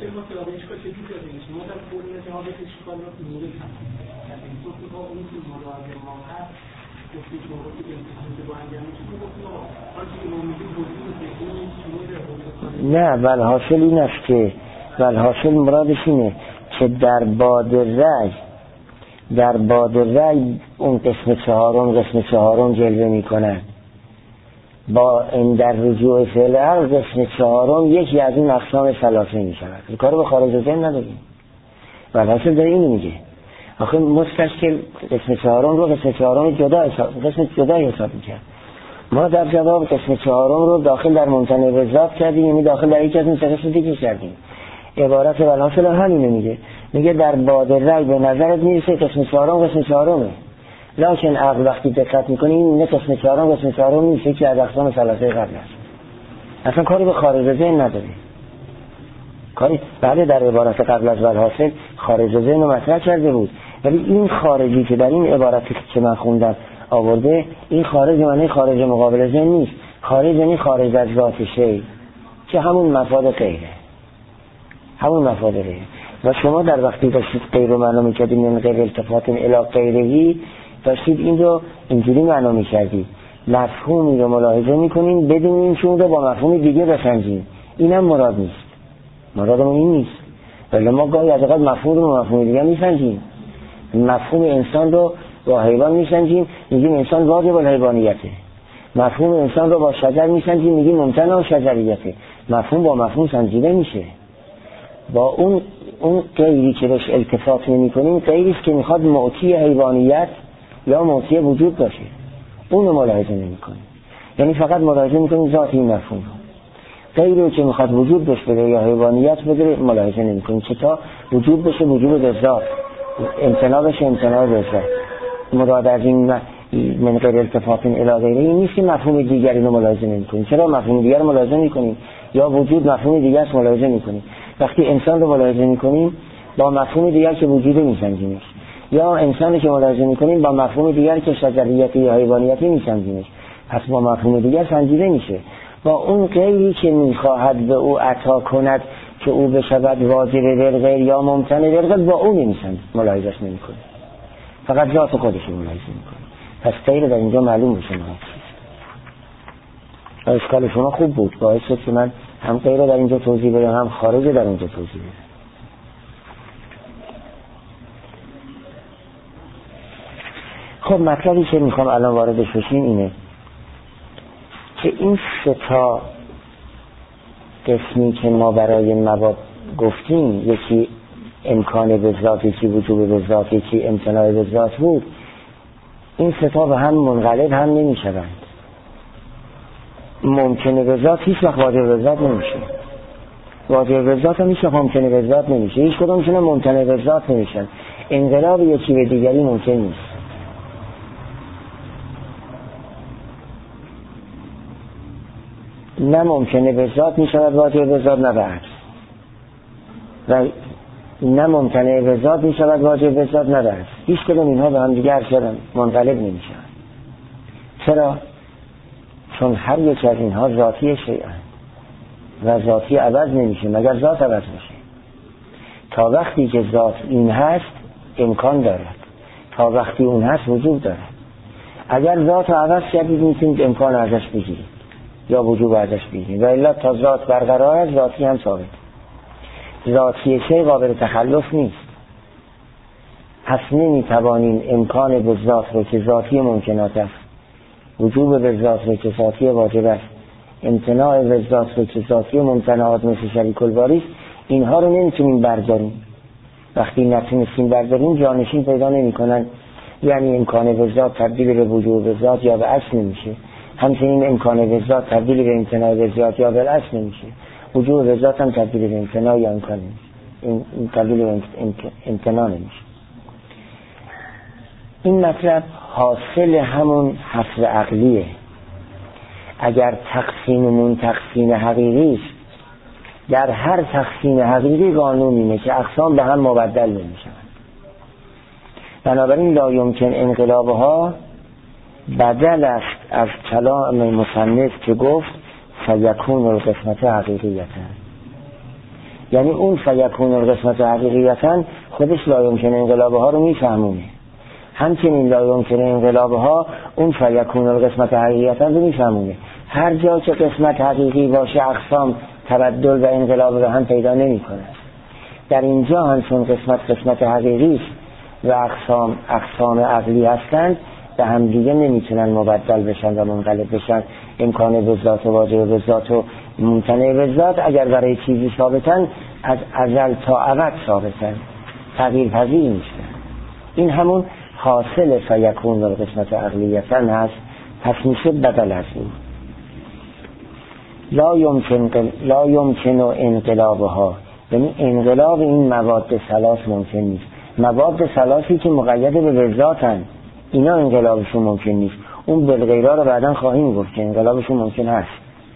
نه والحاصل این است که والحاصل مرادش اینه که در باد رأی در باد رأی اون قسم چهارم جلوه می کند. با این در رجوع فعل قسم چهارم یکی از این اقسام ثلاثه می شود. کارو به خارج از ذهن نداریم. والحاصل داره اینو میگه. آخه مستشکل قسم چهارم رو قسم جدا حساب میکرد. ما در جواب قسم چهارم رو داخل در ممتنع به ذات کردیم، یعنی داخل در یک از این قسم دیگه کردیم. عبارت والحاصل همینه میگه در باد رأی به نظرت میرسه قسم چهارمه، لکن عقل وقتی دقت میکنه این قسم چهارم نیست که از اقسام ثلاثه قبل است. اصلا کاری به خارج از ذهن نداره. کاری بله در عبارت قبل از والحاصل خارج از ذهن رو مطرح کرده بود، ولی این خارجی که در این عبارتی که من خوندم آورده، این خارج معنی خارج مقابل ذهن نیست. خارج یعنی خارج از ذات شی که همون مفاد غیره. و شما در وقتی داشتید غیر رو معنا می‌کردید من غیر التفات الی غیرهی، داشتید این رو اینجوری معنا می‌کردید، مفهومی رو ملاحظه می‌کنین بدون اینکه اون رو با مفهوم دیگه بسنجین. اینم مراد نیست. مرادمون این نیست. ولی ما گاهی از اوقات مفهوم رو با مفهوم دیگه می‌سنجیم. مفهوم انسان رو با حیوان می‌سنجیم، میگیم انسان واجب الحیوانیته. مفهوم انسان رو با شجر می‌سنجیم، میگیم ممتنع شجریته. مفهوم با مفهوم سنجیده میشه. با اون غیری که بهش التفات نمی‌کنیم، غیری است که میخواد معطی حیوانیت یا معطی وجود باشه، اون رو ملاحظه نمی‌کنیم. یعنی فقط ملاحظه می‌کنیم ذات این مفهوم رو. غیری که میخواد وجود بشه یا حیوانیت بده ملاحظه نمی‌کنیم. چه تا وجود بشه وجود به ذات، امتناع بشه امتناع به ذات. مراد از این من غیر التفات الی غیره این نیست که مفهوم دیگری رو ملاحظه نمی‌کنیم. چرا مفهوم دیگر رو ملاحظه می‌کنیم؟ یا وجود مفهوم دیگر است ملاحظه می‌کنیم. وقتی انسان رو ملاحظه می‌کنیم با مفهوم دیگر که وجود می‌سنجیمش، یا انسانی که ملاحظه می‌کنیم با مفهوم دیگر که شجریتی یا حیوانیتی می‌سنجیمش، پس با مفهوم دیگر سنجیده میشه. با اون غیری که می‌خواهد به او عطا کند که او بشود واجب در غیر یا ممتنع در غیر، با اون نمی‌سنجیم، ملاحظه‌اش نمی‌کنیم، فقط ذات خودش رو ملاحظه می‌کنیم. پس غیر در اینجا معلوم میشه. اشکال شما خوب بود، باعث شد که من هم غیر در اینجا توضیح بدم هم خارج در اینجا توضیح بدم. خب مطلبی که میخوام الان واردش بشیم اینه که این سه تا قسمی که ما برای مواد گفتیم، یکی امکان به ذات، یکی وجوب به ذات، یکی امتناع به ذات بود، این سه تا به هم منقلب هم نمیشوند. ممکنه به ذات هیچ وقت واجب به ذات نمیشه، واجب به ذات هم هیچ وقت ممکنه به ذات نمیشه، هیچ کدومشون ممکنه به ذات نمیشن. انقلاب یکی به دیگری ممکن نیست. نه ممکنه به ذات میشود واجب به ذات، نه به عکس. و نه ممکنه به ذات میشود واجب به ذات، نه به عکس. هیچ کدوم اینها به هم دیگر شدن منقلب نمیشن. چرا؟ چون هر یک از اینها ذاتی شیئن و ذاتی عوض نمیشه مگر ذات عوض میشه. تا وقتی که ذات این هست امکان دارد، تا وقتی اون هست وجود دارد. اگر ذات رو عوض کردید میتونید امکان ازش بگیرید یا وجود ازش بگیرید، و الا تا ذات برقرار است ذاتی هم ثابت. ذاتی شی قابل تخلف نیست. پس نمیتوانیم امکان به ذات رو که ذاتی ممکنات است، وجوب به ذات رو که ذاتی واجب است، امتناع به ذات رو که ذاتی ممتنعات مثل شریک الباری، اینها رو نمیتونیم برداریم. وقتی نتونستیم برداریم جانشین پیدا نمی‌کنن. یعنی امکان به ذات تبدیل به وجوب به ذات یا به اصل نمیشه، همچنین امکان به ذات تبدیل به امتناع به ذات یا به اصل نمیشه، وجوب به ذات هم تبدیل به امتناع یا امکان نمیشه، این تبدیل به امتناع نمیشه. این مطلب حاصل همون حصر عقلیه. اگر تقسیممون تقسیم حقیقی است، در هر تقسیم حقیقی قانون اینه که اقسام به هم مبدل نمیشن. بنابراین لا یمکن انقلابها بدل است از کلام مصنف که گفت فیکون القسمت حقیقیتا. یعنی اون فیکون القسمت حقیقیتا خودش لا یمکن انقلابها رو میفهمونه، همچنین لا یمکن انقلابها اون فیکون القسمت حقیقیتا رو میفهمونه. هر جا که قسمت حقیقی باشه اقسام تبدل و انقلاب رو هم پیدا نمی کنه. در اینجا هم چون قسمت حقیقی است و اقسام عقلی هستند به هم دیگه نمیتونن مبدل بشن و منقلب بشن. امکان وجدات واجب وجدات و ممتنع وجدات اگر برای چیزی ثابتن از ازل تا ابد ثابتن، تغییر پذیر نیستن. این همون حاصل فیکون القسمت عقلیتن هست، پس میشه بدل از این. لا یمکن انقلابها، یعنی انقلاب این مواد ثلاث ممکن نیست. مواد ثلاثی که مقید به وجداتن اینا انقلابشون ممکن نیست. اون بالغیرها رو بعداً خواهیم گفت که انقلابشون ممکن هست.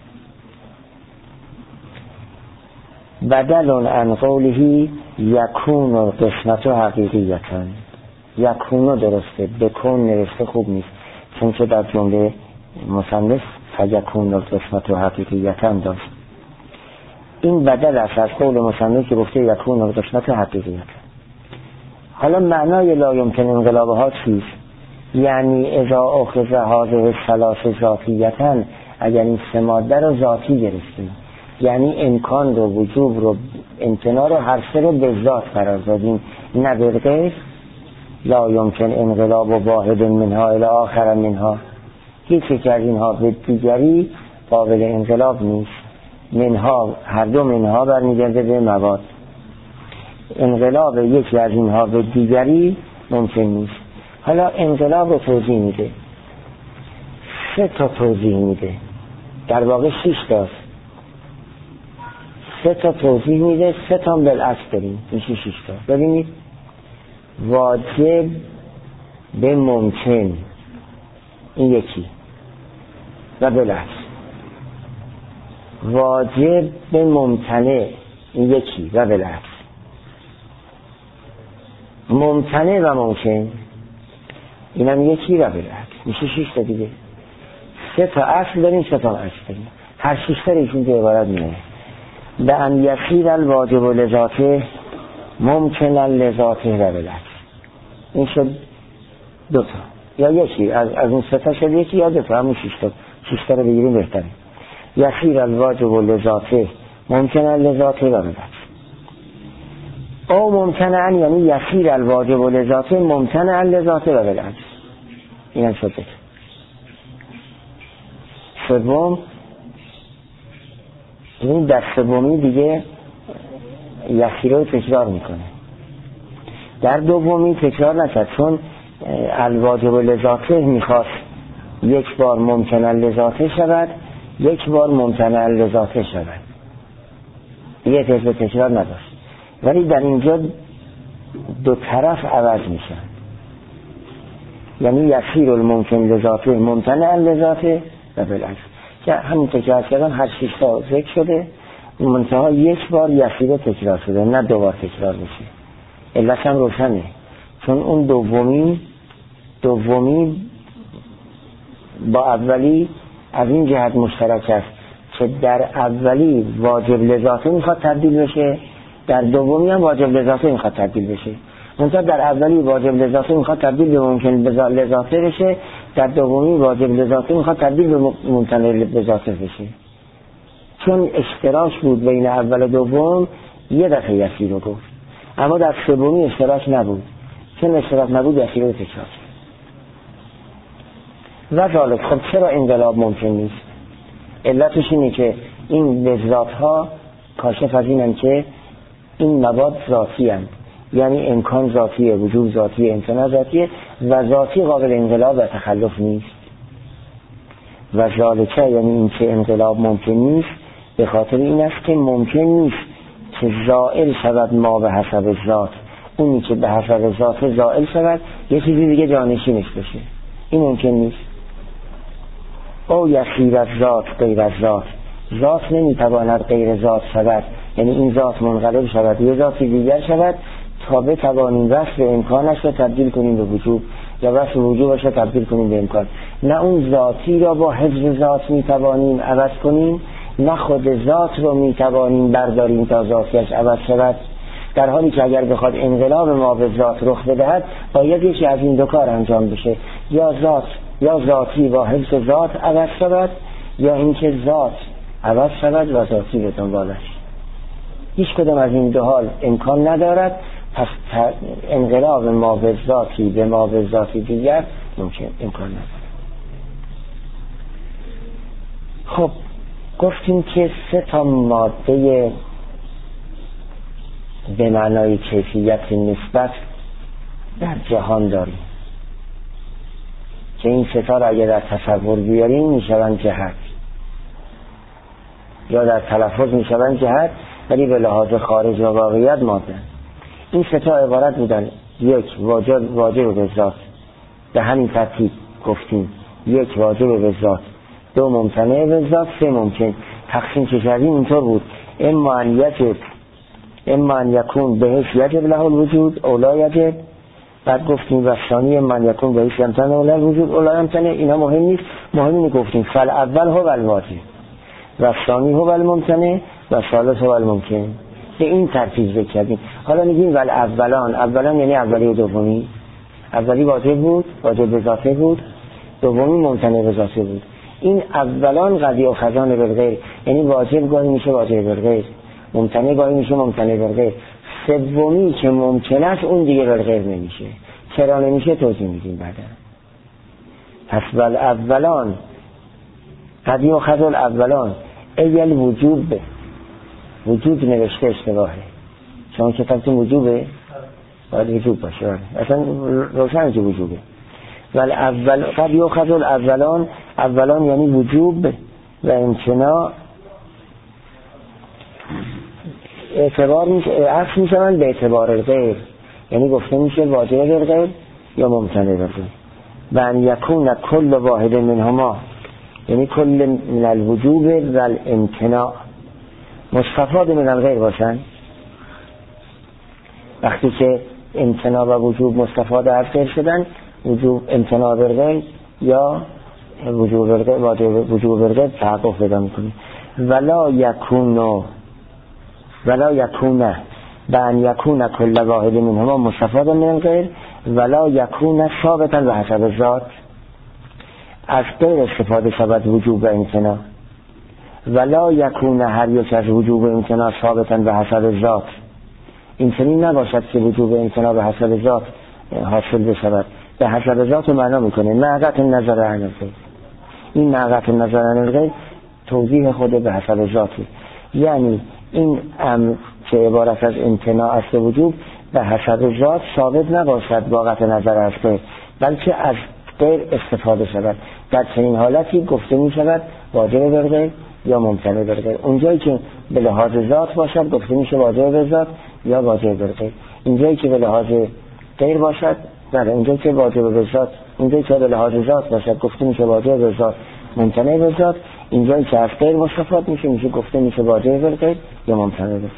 بدل عن قوله یکون القسمت حقیقیتن. یکون درسته، بکن نوشته خوب نیست، چون که در جمله مصنف فیکون القسمت حقیقیتن داشت. این بدل است از قول مصنف که گفته یکون القسمت حقیقیتن. حالا معنای لا یمکن انقلابها چیست؟ یعنی اذا اخذ هذه الثلاث ذاتیتن، اگر این سه ماده رو ذاتی گرفتیم، یعنی امکان رو، وجوب رو، امتناع رو، هر سه رو به ذات قرار دادیم نه به غیر، لا یمکن انقلاب واحد منها الی آخر منها، هیچ که از اینها به دیگری قابل انقلاب نیست. منها، هر دو منها برمیگرده به مواد. انقلاب یکی از اینها به دیگری ممکن نیست. حالا انقلاب رو توضیح میده، سه تا توضیح میده، در واقع 6 تاست. سه تا توضیح میده، سه تا بالعکس داریم، میشه 6 تا. ببینید، واجب به ممکن این یکی و بالعکس، واجب به ممتنع این یکی و بالعکس، ممتنع و ممکن اینم یکی و بالعکس، میشه 6 تا دیگه. 3 تا اصل داریم، 3 تا اصل داریم، هر 6 تا ایشون که عبارت میونه به ان یسیر الواجب لذاته ممکن لذاته و بالعکس. این شد 2 تا یا یکی، از اون 3 تا شد یکی یا 2 تا، همون 6 تا. 6 تا رو بگیریم بهتره. یسیر الواجب لذاته ممکن لذاته و بالعکس. او ممتنعن یعنی یسیر الواجب لذاته ممتنع لذاته و بالعکس. این هم شد 2 تا. سوم، این در سومی دیگه یسیر رو تکرار میکنه، در دومی تکرار نکرد، چون الواجب لذاته میخواست یک بار ممتنع لذاته شود، یک بار ممتنع لذاته شود، یه تکرار نداشت. ولی در اینجا دو طرف عوض میشن، یعنی یسیر الممکن لذاته ممتنع لذاته و بالعکس، که همون تکرار کردن هر 6 تا ذکر شده، منتها یک بار یسیر تکرار شده، نه 2 بار تکرار بشه. علت هم روشنه، چون اون دومی با اولی از این جهت مشترک است که در اولی واجب لذاته میخواد تبدیل بشه، در دومی هم واجب لذاته میخواد تبدیل بشه. منتها در اولی واجب لذاته میخواد تبدیل به ممکن لذاته بشه، در دومی واجب لذاته میخواد تبدیل به ممتنع لذاته بشه. چون اشتراک بود بین اول و دوم، یه دفعه یسیر رو گفت، اما در سومی اشتراک نبود. چون اشتراک نبود، یسیر رو تکرار کرد. و ذالک، خب چرا انقلاب ممکن نیست؟ علتش اینه که این لذات ها کاشف از اینن که این مواد ذاتی هستند، یعنی امکان ذاتیه، وجود ذاتیه، امتناع ذاتیه و ذاتی قابل انقلاب و تخلف نیست. و ذالک یعنی این که انقلاب ممکن نیست به خاطر این است که ممکن نیست که زائل شود ما به حسب ذات، اونی که به حسب ذات زائل شود یه چیزی دیگه جانشینش بشه، این ممکن نیست. او یسیر از ذات غیر از ذات، ذات نمیتواند غیر ذات شود، یعنی این ذات منقلب شود یه ذاتی دیگر شود تا بتوانیم وصف امکانش رو تبدیل کنیم به وجود یا وصف وجودش رو تبدیل کنیم به امکان. نه اون ذاتی را با حفظ ذات میتوانیم عوض کنیم، نه خود ذات رو میتوانیم برداریم تا ذاتیش عوض شود، در حالی که اگر بخواد انقلاب ما به ذات رخ بدهد باید یکی از این 2 کار انجام بشه، یا ذاتی با حفظ ذات عوض شود، یا اینکه ذات عوض شود و ذاتی به دنبالش. هیچ کدام از این 2 حال امکان ندارد، پس انقلاب ما به ذاتی به ما به ذاتی دیگر امکان نداره. خب گفتیم که 3 ماده به معنای کیفیت نسبت در جهان داریم که این 3 را اگر در تصور بیاریم میشوند جهت، یا در تلفظ میشوند جهت ولی به لحاظ خارج و واقعیت ماده. این 3 عبارت بودن: 1 واجب به ذات، به همین ترتیب گفتیم 1 واجب به ذات، 2 ممتنع به ذات، 3 ممکن. تقسیم که کردیم اینطور بود: اما ان یکون بهش یجب له الوجود اولا یجب. بعد گفتیم و ثانی من یکون بهش یمتنع اولا الوجود اولا یمتنع. اینا مهم نیست، مهم اینه گفتیم فالاول هو الواجب و ثانی هو الممتنع و ثالث هو الممکن. به این ترتیب ذکر کردیم. حالا میگیم ول اولان یعنی اولی و دومی. اولی واجب بود، واجب به ذاته بود، دومی ممتنع به ذاته بود. این اولان قضیه و خزان بالغیر، یعنی واجب گاهی میشه واجب بالغیر، ممتنع گاهی میشه ممتنع بالغیر. سومی که ممکن است اون دیگه بالغیر نمیشه. چرا نمیشه توضیح میدیم بعدا. پس ول اولان قضیه و خزان اولان ایل وجود نوشته اشتباهه، چون کتابتون وجوبه باید وجوب باشه، اصلا روشن که وجوبه. ولی اول قد یؤخذ اولان یعنی وجوب و امتناع اعتبار میشه، عکس میشن به اعتبار الغیر، یعنی گفته میشه واجب الغیر یا ممتنع الغیر. و ان یکون کل واحد منهما یعنی کل من الوجوب و الامتناع مستفاد من الغیر باشن. وقتی که امتناع و وجوب مستفاد از غیر شدن، وجوب امتناع بالغیر یا وجوب بالغیر تحقق پیدا میکنه. ولا یکون بان یکون کل واحد منهما مستفاد من الغیر ولا یکون ثابتا به حسب ذات. از غیر استفاده شود وجوب و امتناع. ولا یکون هر یک از وجوب و امتناع ثابتا به حسب ذات. این چنین نباشد که وجوب و امتناع به حسب ذات حاصل بشود. به حسب ذات معنا میکنه معقت نظر عن الغیر. این معقت نظر عن الغیر توضیح خود به حسب ذاتی، یعنی این امر که عبارت از امتناع است وجوب به حسب ذات ثابت نباشد با قطع نظر از غیر، بلکه از غیر استفاده شود. در چنین حالتی گفته می شود واجب بالغیر یا ممتنع بالغیر. اونجایی که به لحاظ ذات باشد گفته میشه واجب به ذات یا واجب بالغیر. اینجایی که به لحاظ غیر باشد، نه اونجایی که واجب به ذات، اونجایی که به لحاظ ذات باشد گفته میشه واجب به ذات ممتنع به ذات. اینجایی که از غیر مستفاد میشه گفته میشه واجب بالغیر یا ممتنع بالغیر.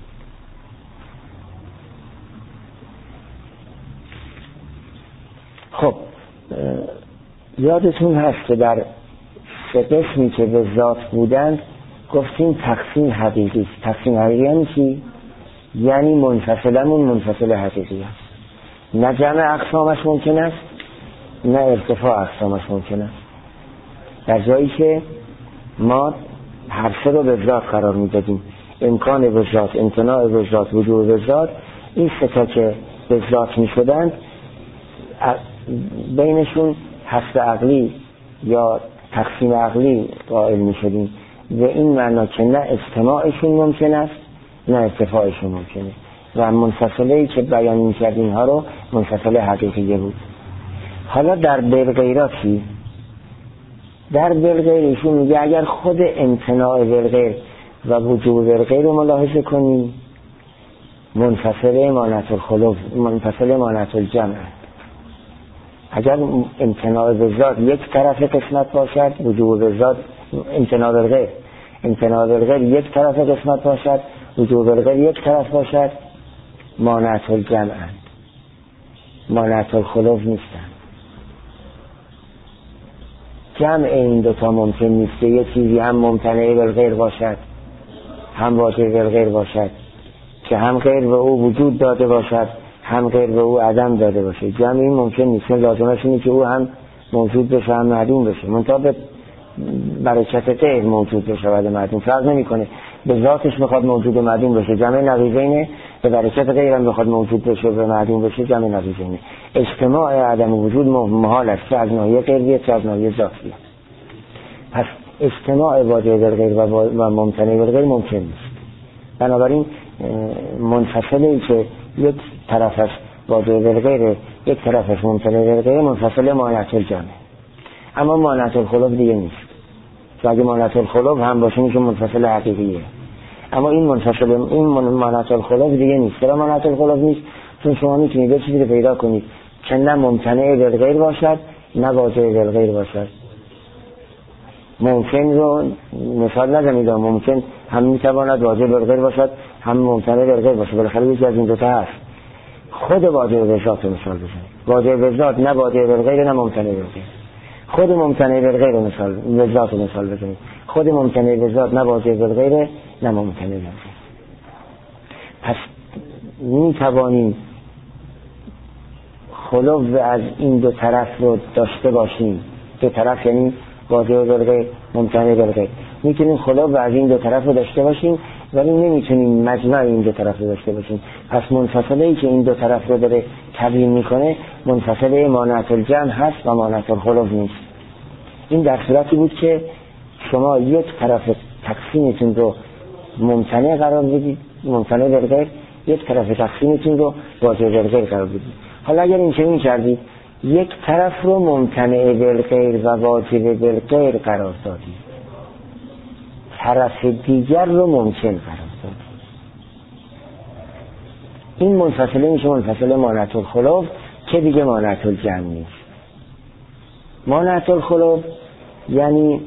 خب یادتون هست که در 3 قسمی که به ذات بودند گفتیم تقسیم حقیقی. تقسیم حقیقی یعنی چی؟ یعنی منفصلمون منفصل حقیقی است، نه جمع اقسامش ممکن است نه ارتفاع اقسامش ممکن است. در جایی که ما هر 3 رو به ذات قرار میدادیم، امکان به ذات، امتناع به ذات، وجود به ذات، این 3 که به ذات میشدند بینشون حس عقلی یا تقسیم عقلی قائل می شدیم. و این معنا که نه اجتماعشون ممکن است نه ارتفاعشون ممکنه و منفصله که بیان می کرد اینها رو منفصله حقیقیه بود. حالا در بالغیراتی، در بالغیرشون میگه اگر خود امتناع بالغیر و وجود بالغیر رو ملاحظه کنی منفصله مانعت الخلو، منفصله مانعت الجمع. اگر امتناع به ذات یک طرف قسمت باشد، وجود به ذات امتناع بالغیر یک طرف قسمت باشد، وجود بالغیر یک طرف باشد، مانعت الجمع، مانعت الخلو نیستن. جمع این 2 ممکن نیست که یک چیزی هم ممتنع بالغیر باشد هم واجب بالغیر باشد، که هم غیر به او وجود داده باشد هم غیر به او عدم داده باشه. جمع این ممکن نیست، لازمش اینه که او هم موجود بشه هم معدوم بشه، منتها به برکت غیر موجود بشه و معدوم فرق نمیکنه. به ذاتش میخواد موجود و معدوم بشه. جمع نقیضین به برکت غیرم بخواد موجود بشه و معدوم بشه جمع نبوده. اجتماع عدم وجود محال است، چه از ناحیه غیریه چه از ناحیه ذاتیه. پس اجتماع واجب بالغیر و ممتنع بالغیر ممکن نیست. بنابراین منفصله ای که یک طرفش واجب بالغیر یک طرفش ممتنع بالغیر منفصله مانعت الجمع، اما مانعت الخلف دیگه نیست. چون اگه مانعت الخلف هم باشه میشه منفصل حقیقیه، اما این منفصل این مانعت الخلف دیگه نیست. چرا مانعت الخلف نیست؟ چون شما میتونید یه چیزی رو پیدا کنید که نه ممتنع بالغیر باشد نه واجب بالغیر باشد. ممکن رو مثال نزنید، ممکن هم میتواند واجب بالغیر باشد هم ممتنع بالغیر باشد، بالاخره یکی از این دوتا هست. خود واجب به ذات رو مثال بزنید. واجب به ذات نه واجب بالغیر نه ممتنع بالغیر. خود ممتنع بالغیر رو مثال به ذات رو مثال بزنید. خود ممتنع به ذات نه واجب بالغیر نه ممتنع بالغیر. پس میتوانیم خلو از این دو طرف رو داشته باشیم. دو طرف یعنی واجب بالغیر ممتنع بالغیر. میتونیم خلو از این دو طرف رو داشته باشیم ولی نمیتونیم مجمع این دو طرف رو داشته باشیم. پس منفصله ای که این دو طرف رو داره تبیین میکنه منفصله مانعت الجمع هست و مانعت الخلو نیست. این در صورتی بود که شما یک طرف تقسیمتون رو ممتنع قرار بدید، ممتنع بالغیر، یک طرف تقسیمتون رو واجب بالغیر قرار بدید. حالا اگر این چنین کردید یک طرف رو ممتنع بالغیر و واجب بالغیر قرار دادید، طرف دیگر رو ممکن قرار دادید. این منفصله میشه منفصله مانعت الخلو که دیگه مانعت الجمع نیست. مانعت الخلو یعنی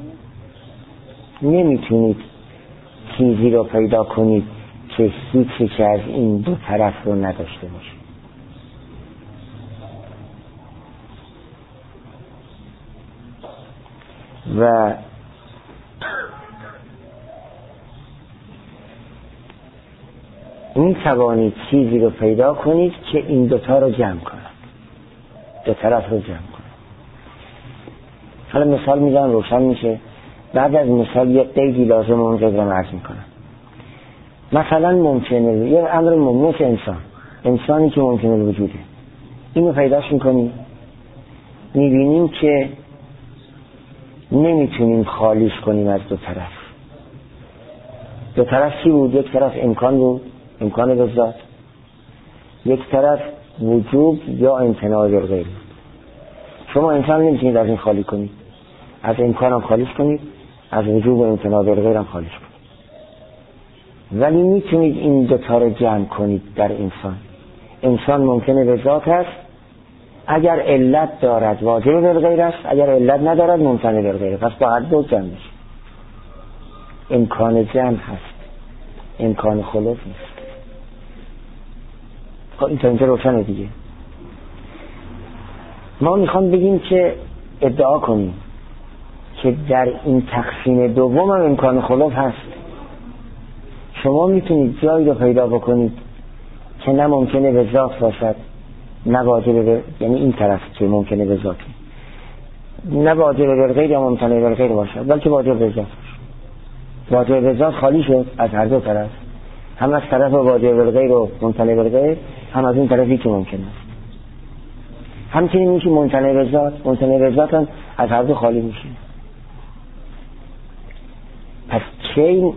نمیتونید چیزی رو پیدا کنید که هیچی که از این دو طرف رو نداشته باشه. و میتوانید چیزی رو پیدا کنید که این دوتا رو جمع کنه، دو طرف رو جمع کنه. حالا مثال میزنم روشن میشه. بعد از مثال یک قیدی لازم اون قید رو عرض میکنم. مثلا ممکنه یه امر ممکن انسانی که ممکنه وجوده، اینو پیداش میکنیم، میبینیم که نمیتونیم خالیش کنیم از دو طرف. دو طرف چی بود؟ یک طرف امکان بود، امکان به ذات، یک طرف وجوب یا امتناع بالغیر. شما انسان نمیتونید از این خالی کنید، از امکان هم خالیش کنید، از وجوب و امتناع بالغیر هم خالیش کنید، ولی میتونید این دوتا رو جمع کنید در انسان. انسان ممکنه به ذات هست، اگر علت دارد واجب بالغیر است، اگر علت ندارد ممتنع بالغیر. پس با هر دو جمع میشه. امکان جمع هست، امکان خلو نیست. خب این تا اینجا روشنه دیگه. ما میخوام بگیم که ادعا کنیم که در این تقسیم دوم هم امکان خلو هست. شما میتونید جایی رو پیدا بکنید که نه ممکنه به ذات باشد نه واجب یعنی این طرف که ممکنه به ذاتی، نه واجب بالغیر یا ممتنع بالغیر باشد، بلکه واجب به ذات. واجب به ذات خالی شد از هر دو طرف، هم از طرف واجب بالغیر و ممتنع بالغیر، هم از این طرفی که ممکن است. همچنین میشه ممتنع به ذات، ممتنع به ذات هم از هر دو خالی میشه. پس چه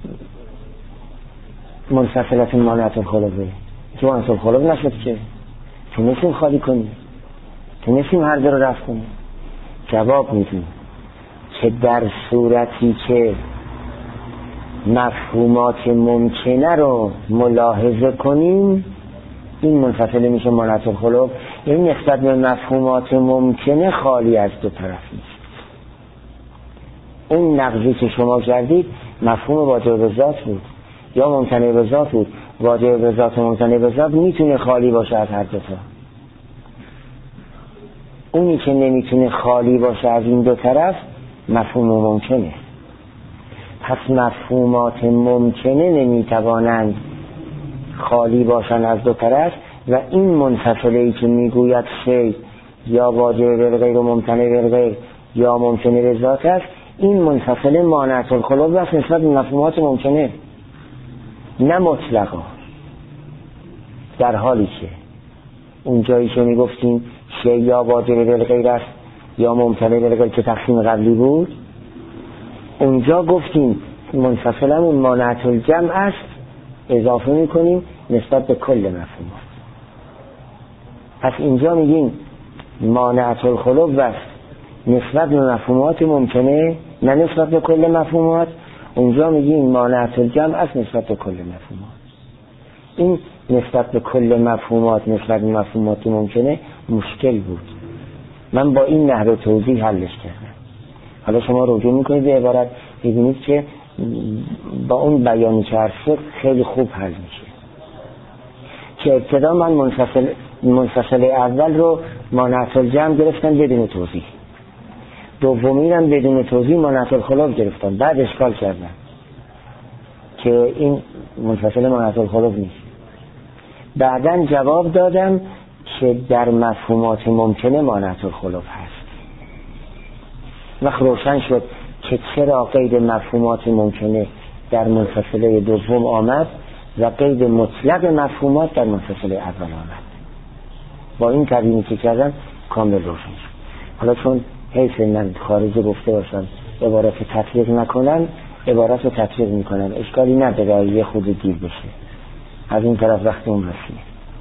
منفصلت مانعت الخلو که مانعت الخلو نشد که تونستیم خالی کنیم، تونستیم هر دو رو رفت کنیم. جواب میدیم که در صورتی که مفهومات ممکنه رو ملاحظه کنیم این منفصله میشه مانعت الخلو، یعنی نسبت به مفهومات ممکنه خالی از دو طرف نیست. اون نقضی که شما کردید مفهوم واجب به ذات بود یا ممتنع به ذات بود. واجب به ذات و ممتنع به ذات میتونه خالی باشه از هر دو تا. اونی که نمیتونه خالی باشه از این دو طرف مفهوم ممکنه. پس مفهومات ممکنه نمیتوانند خالی باشن از دو طرف و این منفصله ای که میگوید شی یا واجب بالغیر و ممتنع بالغیر یا ممکنه به ذات است، این منفصله مانعت الخلو است نسبت به مفهومات ممکنه، نه مطلقا. در حالی که اون جایی که میگفتیم شیء یا واجب بالغیر است یا ممتنع بالغیر که تقسیم قبلی بود، اونجا گفتیم منفصلا اون مانعة الجمع است، اضافه میکنیم نسبت به کل مفهومات. پس اینجا میگیم مانعة الخلو است نسبت به مفهومات ممکنه نه نسبت به کل مفهومات، اونجا میگیم مانعة الجمع است نسبت به کل مفهومات. این نسبت به کل مفهومات نسبت به مفهومات ممکنه مشکل بود، من با این نحوه توضیح حلش کردم. حالا شما رجوع میکنید به عبارت، ببینید که با اون بیانی که عرض شد خیلی خوب حل میشه. که ابتدا من منفصل اول رو مانعة الجمع گرفتم بدون توضیح، دومی هم بدون توضیح مانعة الخلو گرفتم، بعد اشکال کردم که این منفصل مانعة الخلو نیست. بعداً جواب دادم که در مفهومات ممکنه مانعة الخلو هست. وقت روشن شد که چرا قید مفهومات ممکنه در منفصله دوم آمد و قید مطلق مفهومات در منفصله اول آمد. با این تبیینی که کردم کامل روشن شد. حالا چون حیث من خارجی گفته باشم عبارت تطبیق نکنم، عبارت رو تطبیق میکنم، اشکالی نداره یه خود گیر بشه. از این طرف وقت اون رسید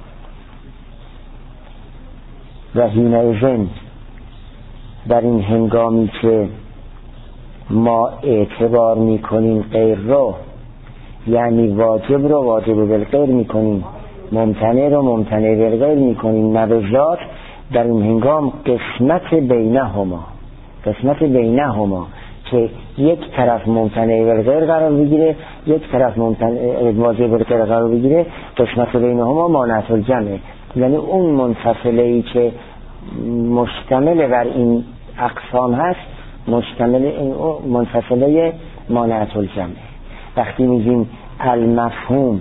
و حینئذ در این هنگامی که ما اعتبار میکنیم غیر رو، یعنی واجب رو واجب بالغیر میکنیم، ممتنع رو ممتنع بالغیر میکنیم، نبذات در این هنگام قسمت بینهما که یک طرف ممتنع بالغیر قرار بگیره یک طرف ممتنع واجب بالغیر قرار بگیره، قسمت بینهما مانعة الجمع، یعنی اون منفصله‌ای که مشتمل بر این اقسام هست مشتمل این منفصله مانعة الجمع. وقتی میگیم المفهوم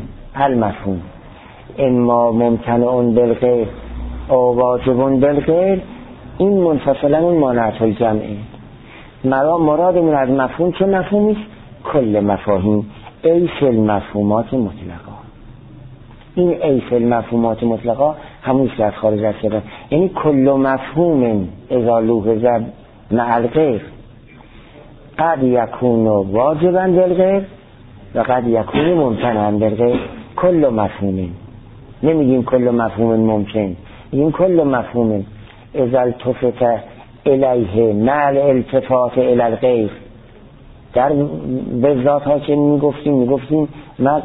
اما ممتنع بالغیر او واجب بالغیر، این منفصلا اون مانعة الجمعه. مرادمون از مفهوم چه مفهومی؟ کل مفاهیم ایس المفهومات مطلقا. این ایس المفهومات مطلقا همون که از خارج از شده، یعنی کل مفهوم اذا لوحظ مع الغیر قد یکون واجبا بالغیر و قد یکون ممتنعا بالغیر. کل مفهوم، نمیگیم کل مفهوم ممکن، میگیم کل مفهوم اذا التفت الیه مع الالتفات الی الغیر. در بذات ها که میگفتیم مع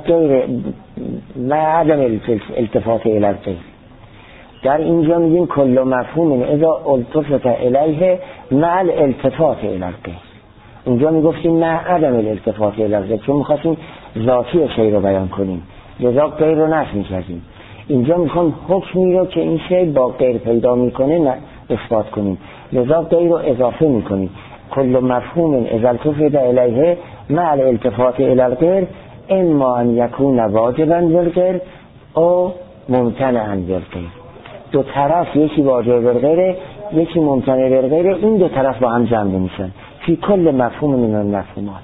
عدم التفات الی الغیر، در اینجا میگیم کل مفهوم اذا التفت الیه مع الالتفات الی الغیر. اونجا میگفتیم مع عدم الالتفات الی الغیر چون میخواستیم ذاتی شی رو بیان کنیم، لذا غیر رو نفی می‌کردیم. اینجا میخوام حکمی رو که این شی با غیر پیدا میکنه اثبات کنیم، لذا غیر رو اضافه میکنیم. کل مفهوم اذا التفت الیه مع الالتفات الی الغیر اما ان یکون واجبا بالغیر او ممتنعا بالغیر. دو طرف، یکی واجب بالغیر یکی ممتنع بالغیر، این دو طرف با هم جمع میشن فی کل مفهوم من المفهومات.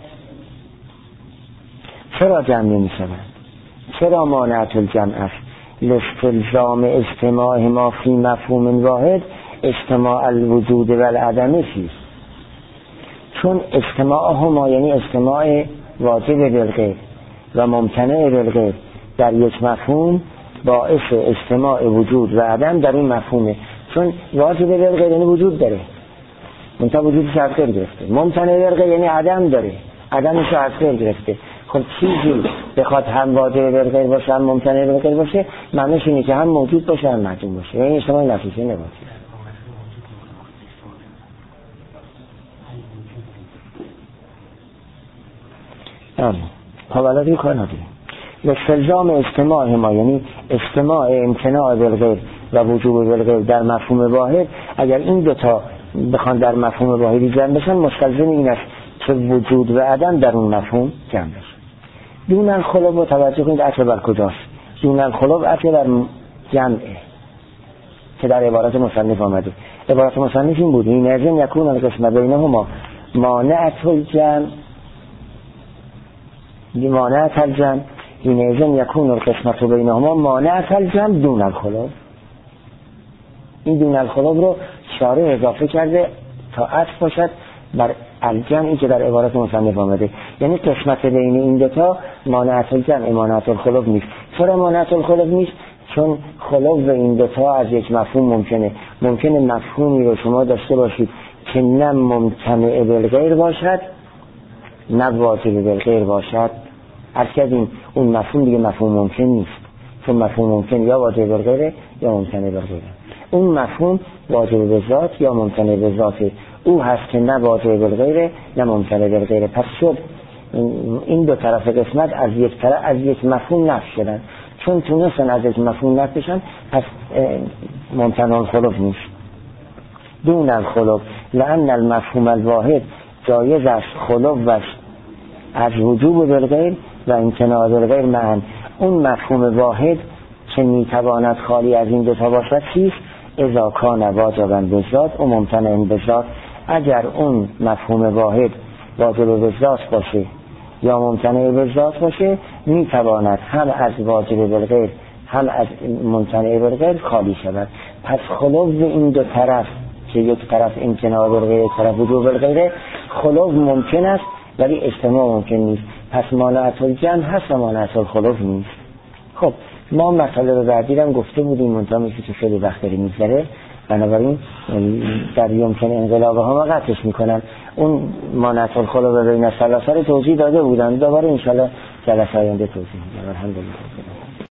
چرا جمع نمیشن؟ چرا مانعة الجمع است؟ لاستلزام اجتماع ما فی مفهوم واحد اجتماع الوجود و العدم فیه. چون اجتماع هما یعنی اجتماع واجب بالغیر و ممتنع بالغیر در یک مفهوم باعث اجتماع وجود و عدم در این مفهومه. چون واجب بالغیر یعنی وجود داره، منتها وجودش از غیر گرفته، ممتنع بالغیر یعنی عدم داره، عدمش از غیر گرفته. خب چیزی بخواد هم واجب بالغیر باشه هم ممتنع بالغیر باشه، معنیش اینه که هم موجود باشه هم معدوم باشه، یعنی اجتماع نفیسه نباشه. حوالات کار نداریم. استلزام اجتماع ما یعنی اجتماع امتناع بالغیر و وجوب بالغیر در مفهوم واحد، اگر این دوتا بخوان در مفهوم واحدی جمع بشن مستلزم این است که وجود و عدم در اون مفهوم جمع بشه. دون الخلو رو توجه کنید عطف بر کجاست؟ دون الخلو عطف بر جمعه که در عبارت مصنف آمده. عبارت مصنف این بود این ازن یکون القسم بینهما مانعة الجمع، مانعة الجمع این ازن یکون القسمت بینهما مانع الجمع دون الخلاف. این دون الخلاف رو شارع اضافه کرده تا عطف باشد بر الجمعی که در عبارت مصنف آمده، یعنی قسمت بین این دوتا مانع الجمع مانع الخلاف نیست. چرا مانع الخلاف نیست؟ چون خلاف این دوتا از یک مفهوم ممکنه مفهومی رو شما داشته باشید که نه ممتنع بالغیر باشد نه واجب بالغیر باشد. هر کدوم اون مفهوم دیگه مفهوم ممکن نیست، چون مفهوم ممکن یا واجب بالغیره یا ممتنع بالغیره. اون مفهوم واجب به ذات یا ممتنع به ذات او هست که نه واجب بالغیره نه ممتنع بالغیره. پس شد این دو طرف قسمت از یک مفهوم نفی شدن، چون تونستن از یک مفهوم نفی بشن پس ممتنع الخلاف نیست. دون الخلاف لأن المفهوم الواحد جایز است خلاف از وجوب بالغیر و امتناع بالغیر معا. اون مفهوم واحد که میتواند خالی از این دوتا باشد چیست؟ اذا کان واجبا بذات و ممتنع بذات. اگر اون مفهوم واحد واجب بذات باشه یا ممتنع بذات باشه میتواند هم از واجب بالغیر هم از ممتنع بالغیر خالی شود. پس خلاف این دو طرف که یک طرف امتناع بالغیر یک طرف وجوب بالغیر خلاف ممکن است ولی اجتماع ممکن نیست. پس مانعت الجمع هست و مانعت الخلاف نیست. خب ما مسئله رو بعدی هم گفته بودیم منتها که خیلی وقت داری میگذره، بنابراین در یمکن انقلابه ها ما قطعش میکنن. اون مانعت الخلاف بین الثلاثه رو توضیح داده بودن، دوباره انشالله جلسه آینده توضیح میدم. الحمدلله.